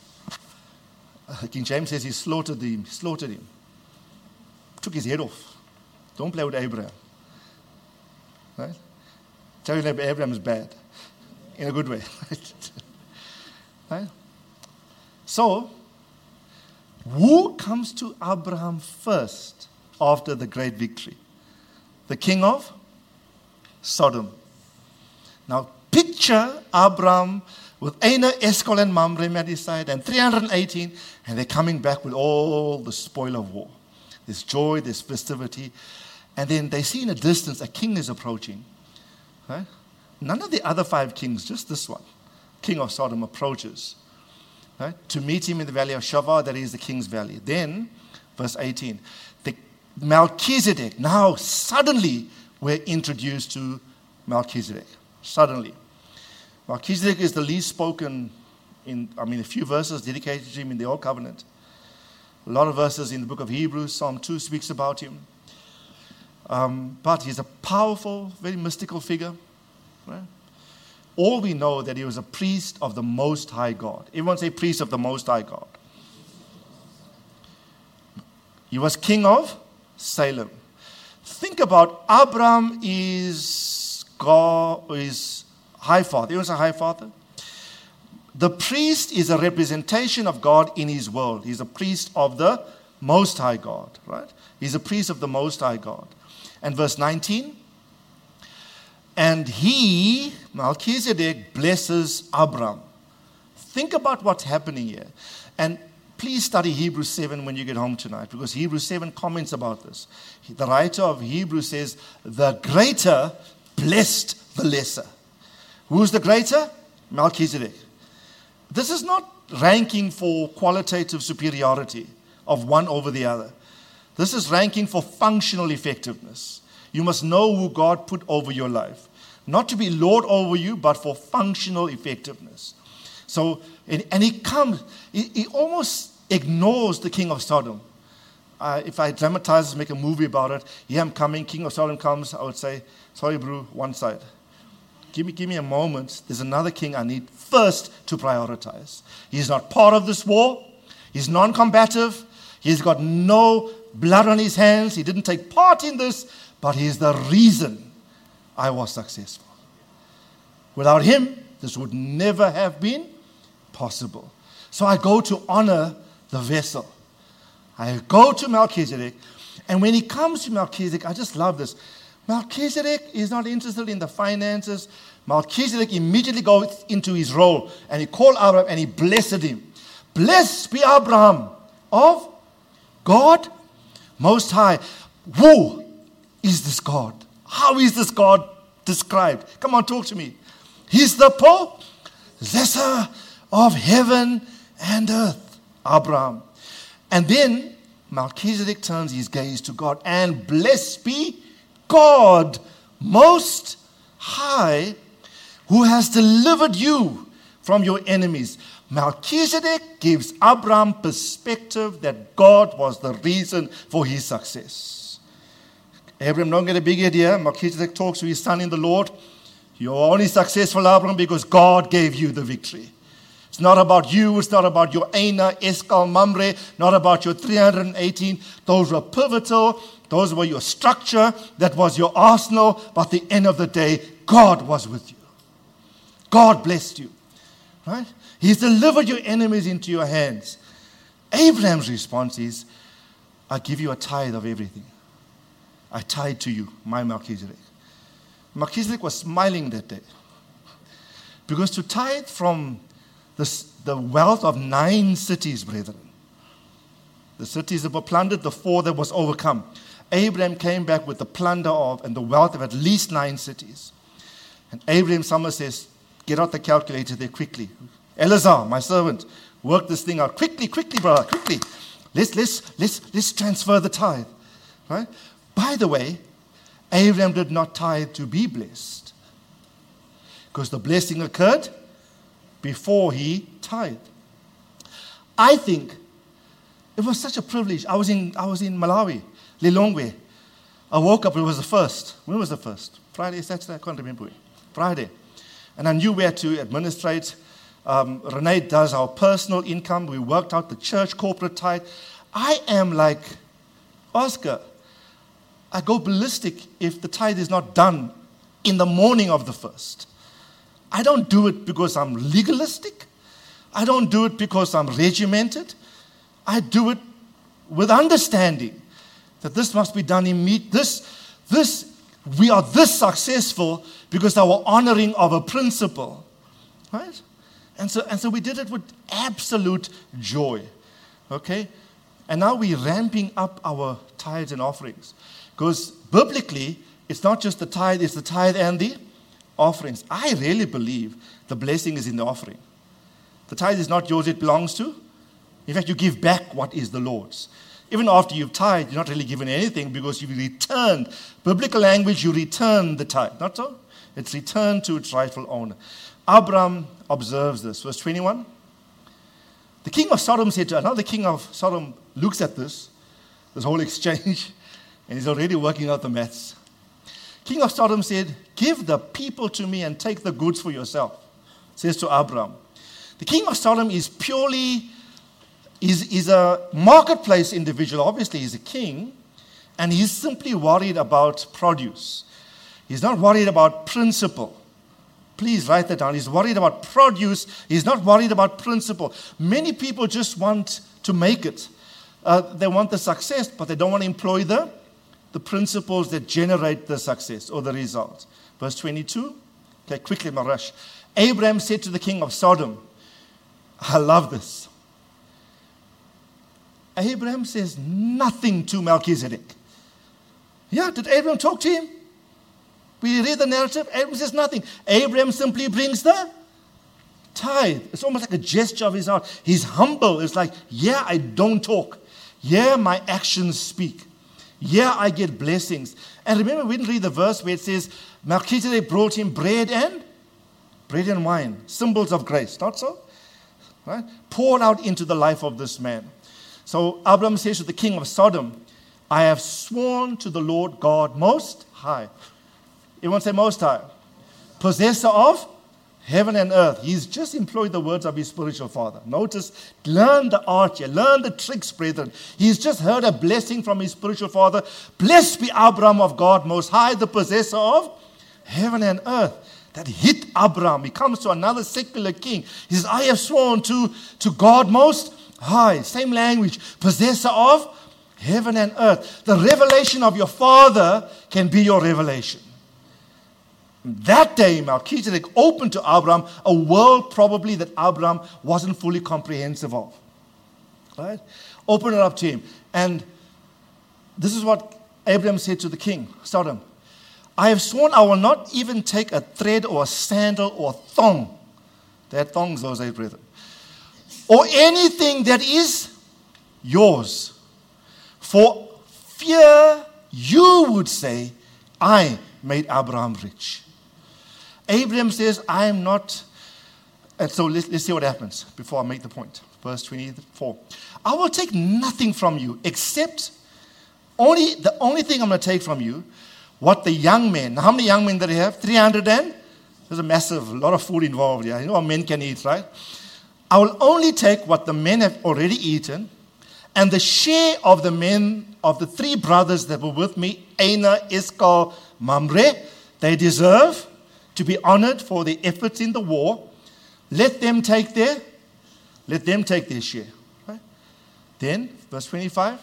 King James says he slaughtered him. Took his head off. Don't play with Abraham. Right? Tell you that Abraham is bad. In a good way. Right? So, who comes to Abraham first after the great victory? The king of Sodom. Now, picture Abraham with Aner, Eshcol, and Mamre at his side, and 318, and they're coming back with all the spoil of war. There's joy, there's festivity, and then they see in a distance a king is approaching. Right? None of the other 5 kings, just this one, king of Sodom, approaches, right, to meet him in the valley of Shavah, that is the king's valley. Then, verse 18, Melchizedek. Now, suddenly, we're introduced to Melchizedek. Suddenly. Melchizedek is the least spoken a few verses dedicated to him in the Old Covenant. A lot of verses in the book of Hebrews. Psalm 2 speaks about him. But he's a powerful, very mystical figure. Right? All we know that he was a priest of the Most High God. Everyone say priest of the Most High God. He was king of Salem. Think about Abraham is high father. He was a high father. The priest is a representation of God in his world. He's a priest of the Most High God, right? He's a priest of the Most High God. And verse 19, and he, Melchizedek, blesses Abraham. Think about what's happening here. And please study Hebrews 7 when you get home tonight, because Hebrews 7 comments about this. The writer of Hebrews says, the greater blessed the lesser. Who's the greater? Melchizedek. This is not ranking for qualitative superiority of one over the other. This is ranking for functional effectiveness. You must know who God put over your life. Not to be Lord over you, but for functional effectiveness. So, and he comes, he almost ignores the king of Sodom. If I dramatize, make a movie about it, here I'm coming, king of Sodom comes, I would say, sorry bro, one side. Give me a moment. There's another king I need first to prioritize. He's not part of this war. He's non-combative. He's got no blood on his hands. He didn't take part in this, but he's the reason I was successful. Without him, this would never have been possible. So I go to honor the vessel. I go to Melchizedek. And when he comes to Melchizedek, I just love this. Melchizedek is not interested in the finances. Melchizedek immediately goes into his role. And he called Abraham and he blessed him. Blessed be Abraham of God Most High. Who is this God? How is this God described? Come on, talk to me. He's the possessor of heaven and earth, Abraham. And then Melchizedek turns his gaze to God, and blessed be God Most High, who has delivered you from your enemies. Melchizedek gives Abraham perspective that God was the reason for his success. Abraham don't get a big idea. Melchizedek talks to his son in the Lord. You're only successful, Abraham, because God gave you the victory. It's not about you. It's not about your Aina, Eskal, Mamre, not about your 318. Those were pivotal. Those were your structure. That was your arsenal. But at the end of the day, God was with you. God blessed you. Right? He's delivered your enemies into your hands. Abraham's response is, I give you a tithe of everything. I tithe to you, my Melchizedek. Melchizedek was smiling that day. Because to tithe from the wealth of 9 cities, brethren, the cities that were plundered, the 4 that was overcome, Abraham came back with the plunder of and the wealth of at least 9 cities. And Abraham Summer says, get out the calculator there quickly. Elazar, my servant, work this thing out. Quickly, brother, quickly. Let's transfer the tithe. Right? By the way, Abraham did not tithe to be blessed, because the blessing occurred before he tithed. I think it was such a privilege. I was in Malawi, Lilongwe. I woke up, it was the first. When was the first? Friday, Saturday, I can't remember when. Friday. And I knew where to administrate. Renee does our personal income. We worked out the church corporate tithe. I am like Oscar. I go ballistic if the tithe is not done in the morning of the first. I don't do it because I'm legalistic. I don't do it because I'm regimented. I do it with understanding that this must be done immediately. We are this successful because our honoring of a principle, right? And so we did it with absolute joy, okay? And now we're ramping up our tithes and offerings, because biblically, it's not just the tithe, it's the tithe and the offerings. I really believe the blessing is in the offering. The tithe is not yours, it belongs to. In fact, you give back what is the Lord's. Even after you've tithed, you're not really given anything, because you've returned. Biblical language, you return the tithe. Not so? It's returned to its rightful owner. Abraham observes this. Verse 21. The king of Sodom said to her, now the king of Sodom looks at this whole exchange, and he's already working out the maths. King of Sodom said, give the people to me and take the goods for yourself, says to Abraham. The king of Sodom is purely, is a marketplace individual. Obviously, he's a king, and he's simply worried about produce. He's not worried about principle. Please write that down. He's worried about produce. He's not worried about principle. Many people just want to make it. They want the success, but they don't want to employ the principles that generate the success or the result. Verse 22. Okay, quickly, Marash. Abraham said to the king of Sodom, I love this. Abraham says nothing to Melchizedek. Yeah, did Abraham talk to him? We read the narrative. Abraham says nothing. Abraham simply brings the tithe. It's almost like a gesture of his heart. He's humble. It's like, yeah, I don't talk. Yeah, my actions speak. Yeah, I get blessings. And remember, we didn't read the verse where it says, Melchizedek brought him bread and wine, symbols of grace. Not so? Right? Poured out into the life of this man. So Abraham says to the king of Sodom, I have sworn to the Lord God Most High. Everyone say Most High. Possessor of heaven and earth. He's just employed the words of his spiritual father. Notice, learn the art here. Learn the tricks, brethren. He's just heard a blessing from his spiritual father. Blessed be Abraham of God Most High, the possessor of heaven and earth. That hit Abraham. He comes to another secular king. He says, I have sworn to God Most High. Same language. Possessor of heaven and earth. The revelation of your father can be your revelation. That day, Melchizedek opened to Abraham a world probably that Abraham wasn't fully comprehensive of. Right? Open it up to him. And this is what Abraham said to the king, Sodom. I have sworn I will not even take a thread or a sandal or thong They had thongs, those 8 brethren. Or anything that is yours. For fear you would say, I made Abraham rich. Abraham says, I am not. And so let's see what happens before I make the point. Verse 24. I will take nothing from you except the only thing I'm going to take from you, what the young men. How many young men did they have? 300 and? There's a lot of food involved here. You know what men can eat, right? I will only take what the men have already eaten, and the share of the men of the 3 brothers that were with me, Aner, Eshcol, Mamre, they deserve to be honored for their efforts in the war. Let them take their share. Right? Then, verse 25.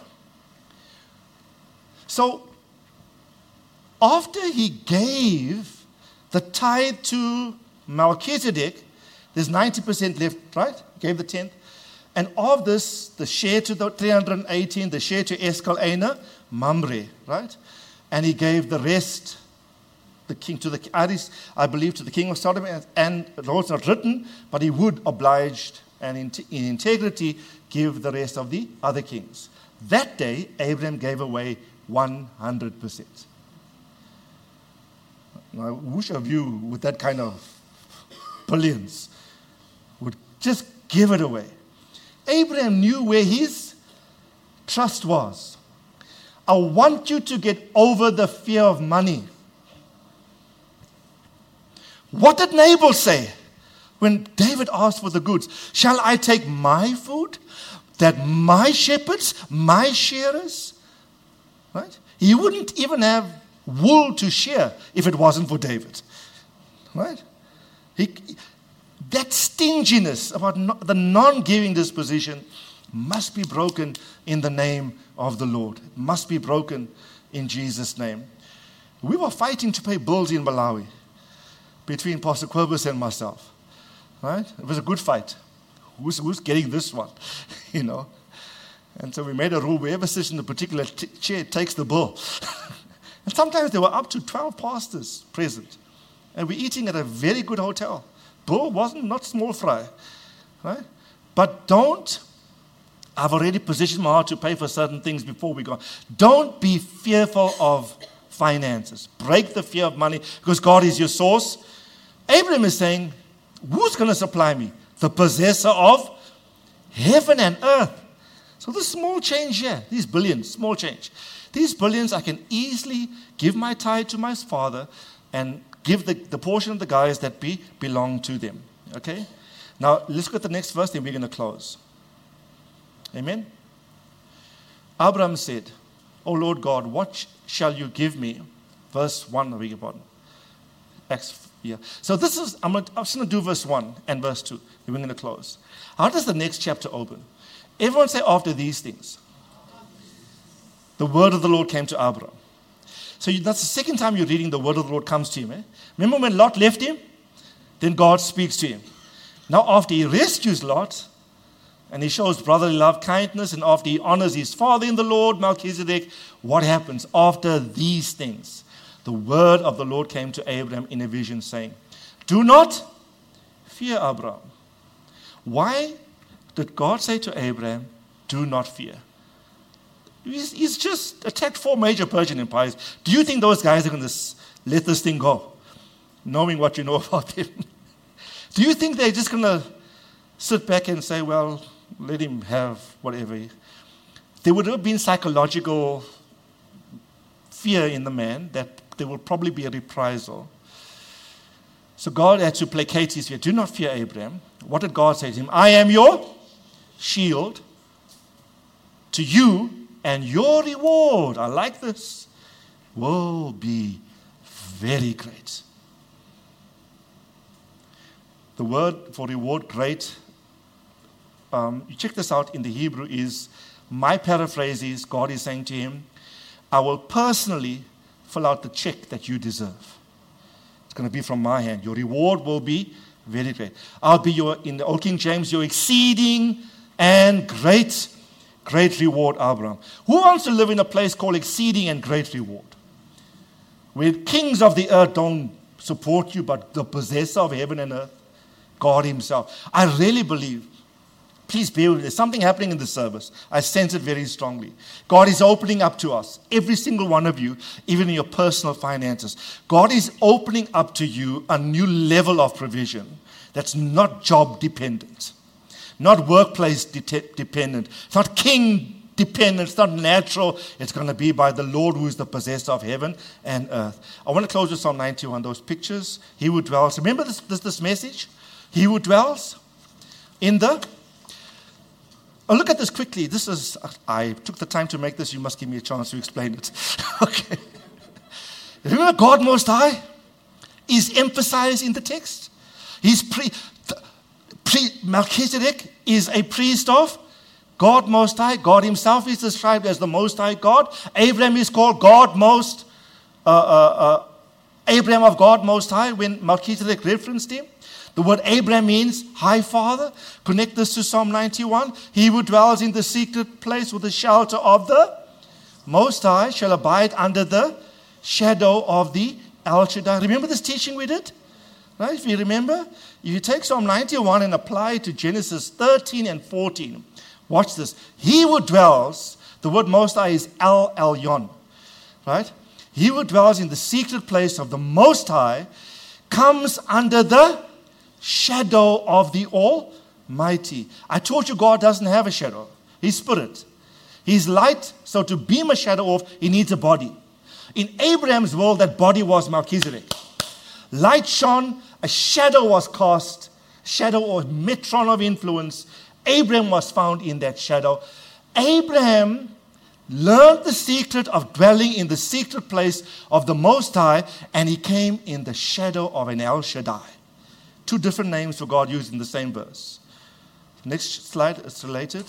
So, after he gave the tithe to Melchizedek, there's 90% left, right? Gave the 10th. And of this, the share to the 318, the share to Eshcol, Aner, Mamre, right? And he gave the rest, the king to the Aris, I believe, to the king of Sodom, and it was not written, but he would obliged and in integrity give the rest of the other kings. That day, Abraham gave away 100%. Now, which of you with that kind of billions would just give it away? Abraham knew where his trust was. I want you to get over the fear of money. What did Nabal say when David asked for the goods? Shall I take my food, that my shepherds, my shearers? Right? He wouldn't even have wool to shear if it wasn't for David. Right? That stinginess about the non-giving disposition must be broken in the name of the Lord. It must be broken in Jesus' name. We were fighting to pay bills in Malawi between Pastor Quibus and myself. Right? It was a good fight. Who's getting this one? You know? And so we made a rule, whoever sits in a particular chair takes the bill. And sometimes there were up to 12 pastors present. And we're eating at a very good hotel. Bill wasn't not small fry. Right? But I've already positioned my heart to pay for certain things before we go. Don't be fearful of finances. Break the fear of money because God is your source. Abraham is saying, who's going to supply me? The possessor of heaven and earth. So this small change here, these billions, small change. These billions, I can easily give my tithe to my father and give the portion of the guys that belong to them. Okay? Now, let's look at the next verse, then we're going to close. Amen? Abraham said, O Lord God, what shall you give me? Verse 1, I beg your pardon. So this is, I'm just going to do verse 1 and verse 2. Then we're going to close. How does the next chapter open? Everyone say, after these things. The word of the Lord came to Abraham. So that's the second time you're reading the word of the Lord comes to him. Eh? Remember when Lot left him? Then God speaks to him. Now after he rescues Lot, and he shows brotherly love, kindness, and after he honors his father in the Lord, Melchizedek, what happens? After these things, the word of the Lord came to Abraham in a vision saying, do not fear, Abraham. Why did God say to Abraham, do not fear? He's just attacked 4 major Persian empires. Do you think those guys are going to let this thing go, knowing what you know about them? Do you think they're just going to sit back and say, well, let him have whatever? There would have been psychological fear in the man that there will probably be a reprisal. So God had to placate his fear. Do not fear, Abraham. What did God say to him? I am your shield to you, and your reward, I like this, will be very great. The word for reward, great, you check this out in the Hebrew is, my paraphrase is, God is saying to him, I will personally fill out the check that you deserve. It's going to be from my hand. Your reward will be very great. I'll be in the Old King James, your exceeding and great reward, Abraham. Who wants to live in a place called exceeding and great reward? Where kings of the earth don't support you, but the possessor of heaven and earth God himself. I really believe, please bear with me, there's something happening in the service. I sense it very strongly. God is opening up to us, every single one of you, even in your personal finances. God is opening up to you a new level of provision that's not job dependent, not workplace dependent, it's not king dependent, it's not natural. It's going to be by the Lord who is the possessor of heaven and earth. I want to close with Psalm 91, those pictures. He who dwells, remember this message? He who dwells in the... Oh, look at this quickly. This is, I took the time to make this. You must give me a chance to explain it. Okay. Remember, God Most High is emphasized in the text. He's Melchizedek is a priest of God Most High. God himself is described as the Most High God. Abraham is called Abraham of God Most High when Melchizedek referenced him. The word Abraham means high father. Connect this to Psalm 91. He who dwells in the secret place with the shelter of the Most High shall abide under the shadow of the El Shaddai. Remember this teaching we did? Right? If you remember, if you take Psalm 91 and apply it to Genesis 13 and 14, watch this. He who dwells, the word Most High is El Elyon. Right? He who dwells in the secret place of the Most High comes under the shadow of the Almighty. I told you God doesn't have a shadow. He's spirit. He's light, so to beam a shadow off, he needs a body. In Abraham's world, that body was Melchizedek. Light shone, a shadow was cast, shadow or metron of influence. Abraham was found in that shadow. Abraham learned the secret of dwelling in the secret place of the Most High, and he came in the shadow of an El Shaddai. Two different names for God used in the same verse. Next slide, it's related.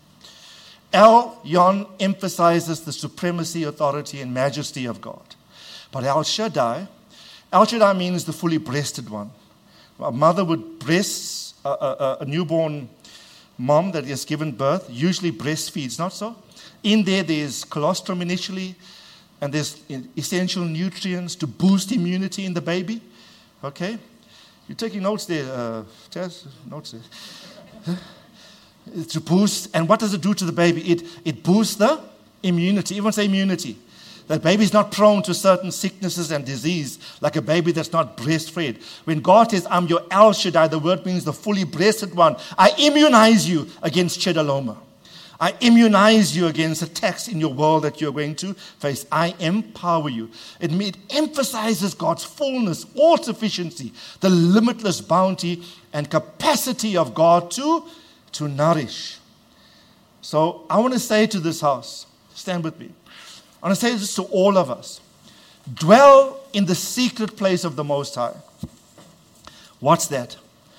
El-Yon emphasizes the supremacy, authority, and majesty of God. But El Shaddai means the fully breasted one. A mother would breast a newborn mom that has given birth, usually breastfeeds, not so? In there's colostrum initially, and there's essential nutrients to boost immunity in the baby. Okay? You're taking notes there, Tess? Notes there. To boost, and what does it do to the baby? It boosts the immunity. Everyone say immunity. That baby is not prone to certain sicknesses and disease like a baby that's not breastfed. When God says, I'm your El Shaddai, the word means the fully breasted one. I immunize you against Chedaloma. I immunize you against attacks in your world that you're going to face. I empower you. It emphasizes God's fullness, all sufficiency, the limitless bounty and capacity of God to nourish. So I want to say to this house, stand with me. I want to say this to all of us. Dwell in the secret place of the Most High. What's that?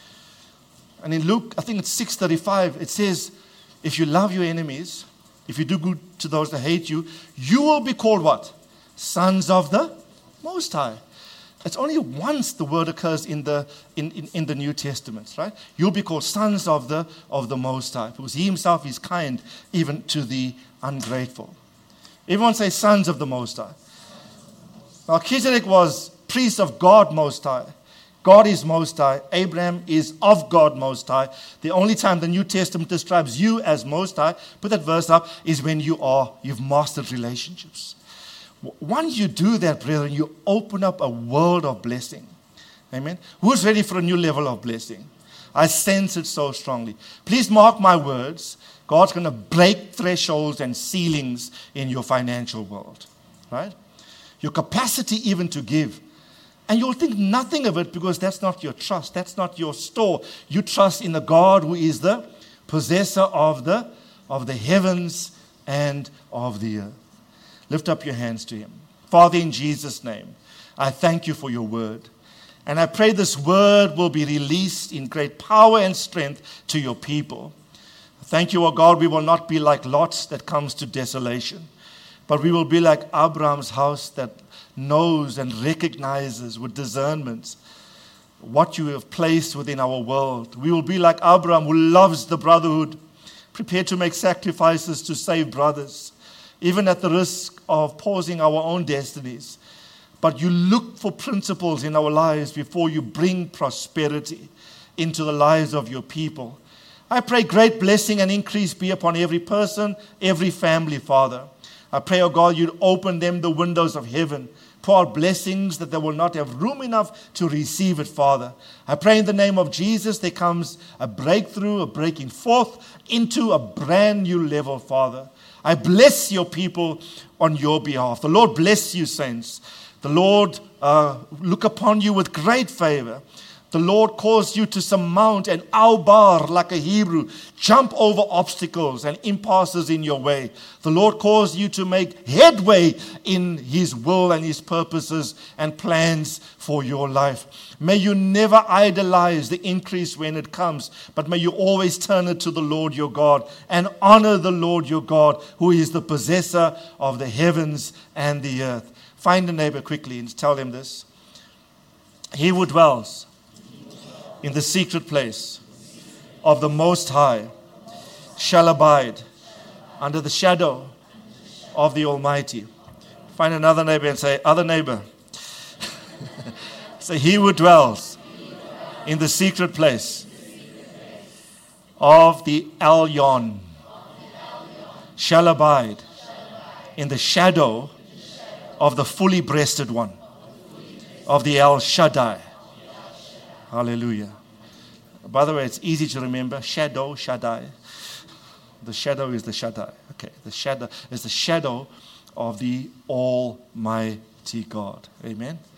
And in Luke, I think it's 6:35, it says, if you love your enemies, if you do good to those that hate you, you will be called what? Sons of the Most High. It's only once the word occurs in the New Testament, right? You'll be called sons of the Most High, because he himself is kind even to the ungrateful. Everyone say sons of the Most High. Melchizedek was priest of God Most High. God is Most High. Abraham is of God Most High. The only time the New Testament describes you as Most High, put that verse up, is when you've mastered relationships. Once you do that, brethren, you open up a world of blessing. Amen. Who's ready for a new level of blessing? I sense it so strongly. Please mark my words. God's going to break thresholds and ceilings in your financial world. Right? Your capacity even to give. And you'll think nothing of it because that's not your trust. That's not your store. You trust in the God who is the possessor of the heavens and of the earth. Lift up your hands to him. Father, in Jesus' name, I thank you for your word. And I pray this word will be released in great power and strength to your people. Thank you, O God, we will not be like Lot that comes to desolation, but we will be like Abraham's house that knows and recognizes with discernment what you have placed within our world. We will be like Abraham, who loves the brotherhood, prepared to make sacrifices to save brothers, even at the risk of pausing our own destinies. But you look for principles in our lives before you bring prosperity. into the lives of your people. I pray great blessing and increase be upon every person, every family, Father. I pray, oh God, you'd open them the windows of heaven. Pour out blessings that they will not have room enough to receive it, Father. I pray in the name of Jesus there comes a breakthrough, a breaking forth into a brand new level, Father. I bless your people on your behalf. The Lord bless you, saints. The Lord look upon you with great favor. The Lord caused you to surmount an awbar like a Hebrew, jump over obstacles and impasses in your way. The Lord caused you to make headway in His will and His purposes and plans for your life. May you never idolize the increase when it comes, but may you always turn it to the Lord your God and honor the Lord your God, who is the possessor of the heavens and the earth. Find a neighbor quickly and tell him this. He who dwells in the secret place of the Most High shall abide under the shadow of the Almighty. Find another neighbor and say, other neighbor. Say, he who dwells in the secret place of the Elyon shall abide in the shadow of the fully breasted one, of the El Shaddai. Hallelujah. By the way, it's easy to remember. Shadow, Shaddai. The shadow is the Shaddai. Okay, the shadow is the shadow of the Almighty God. Amen.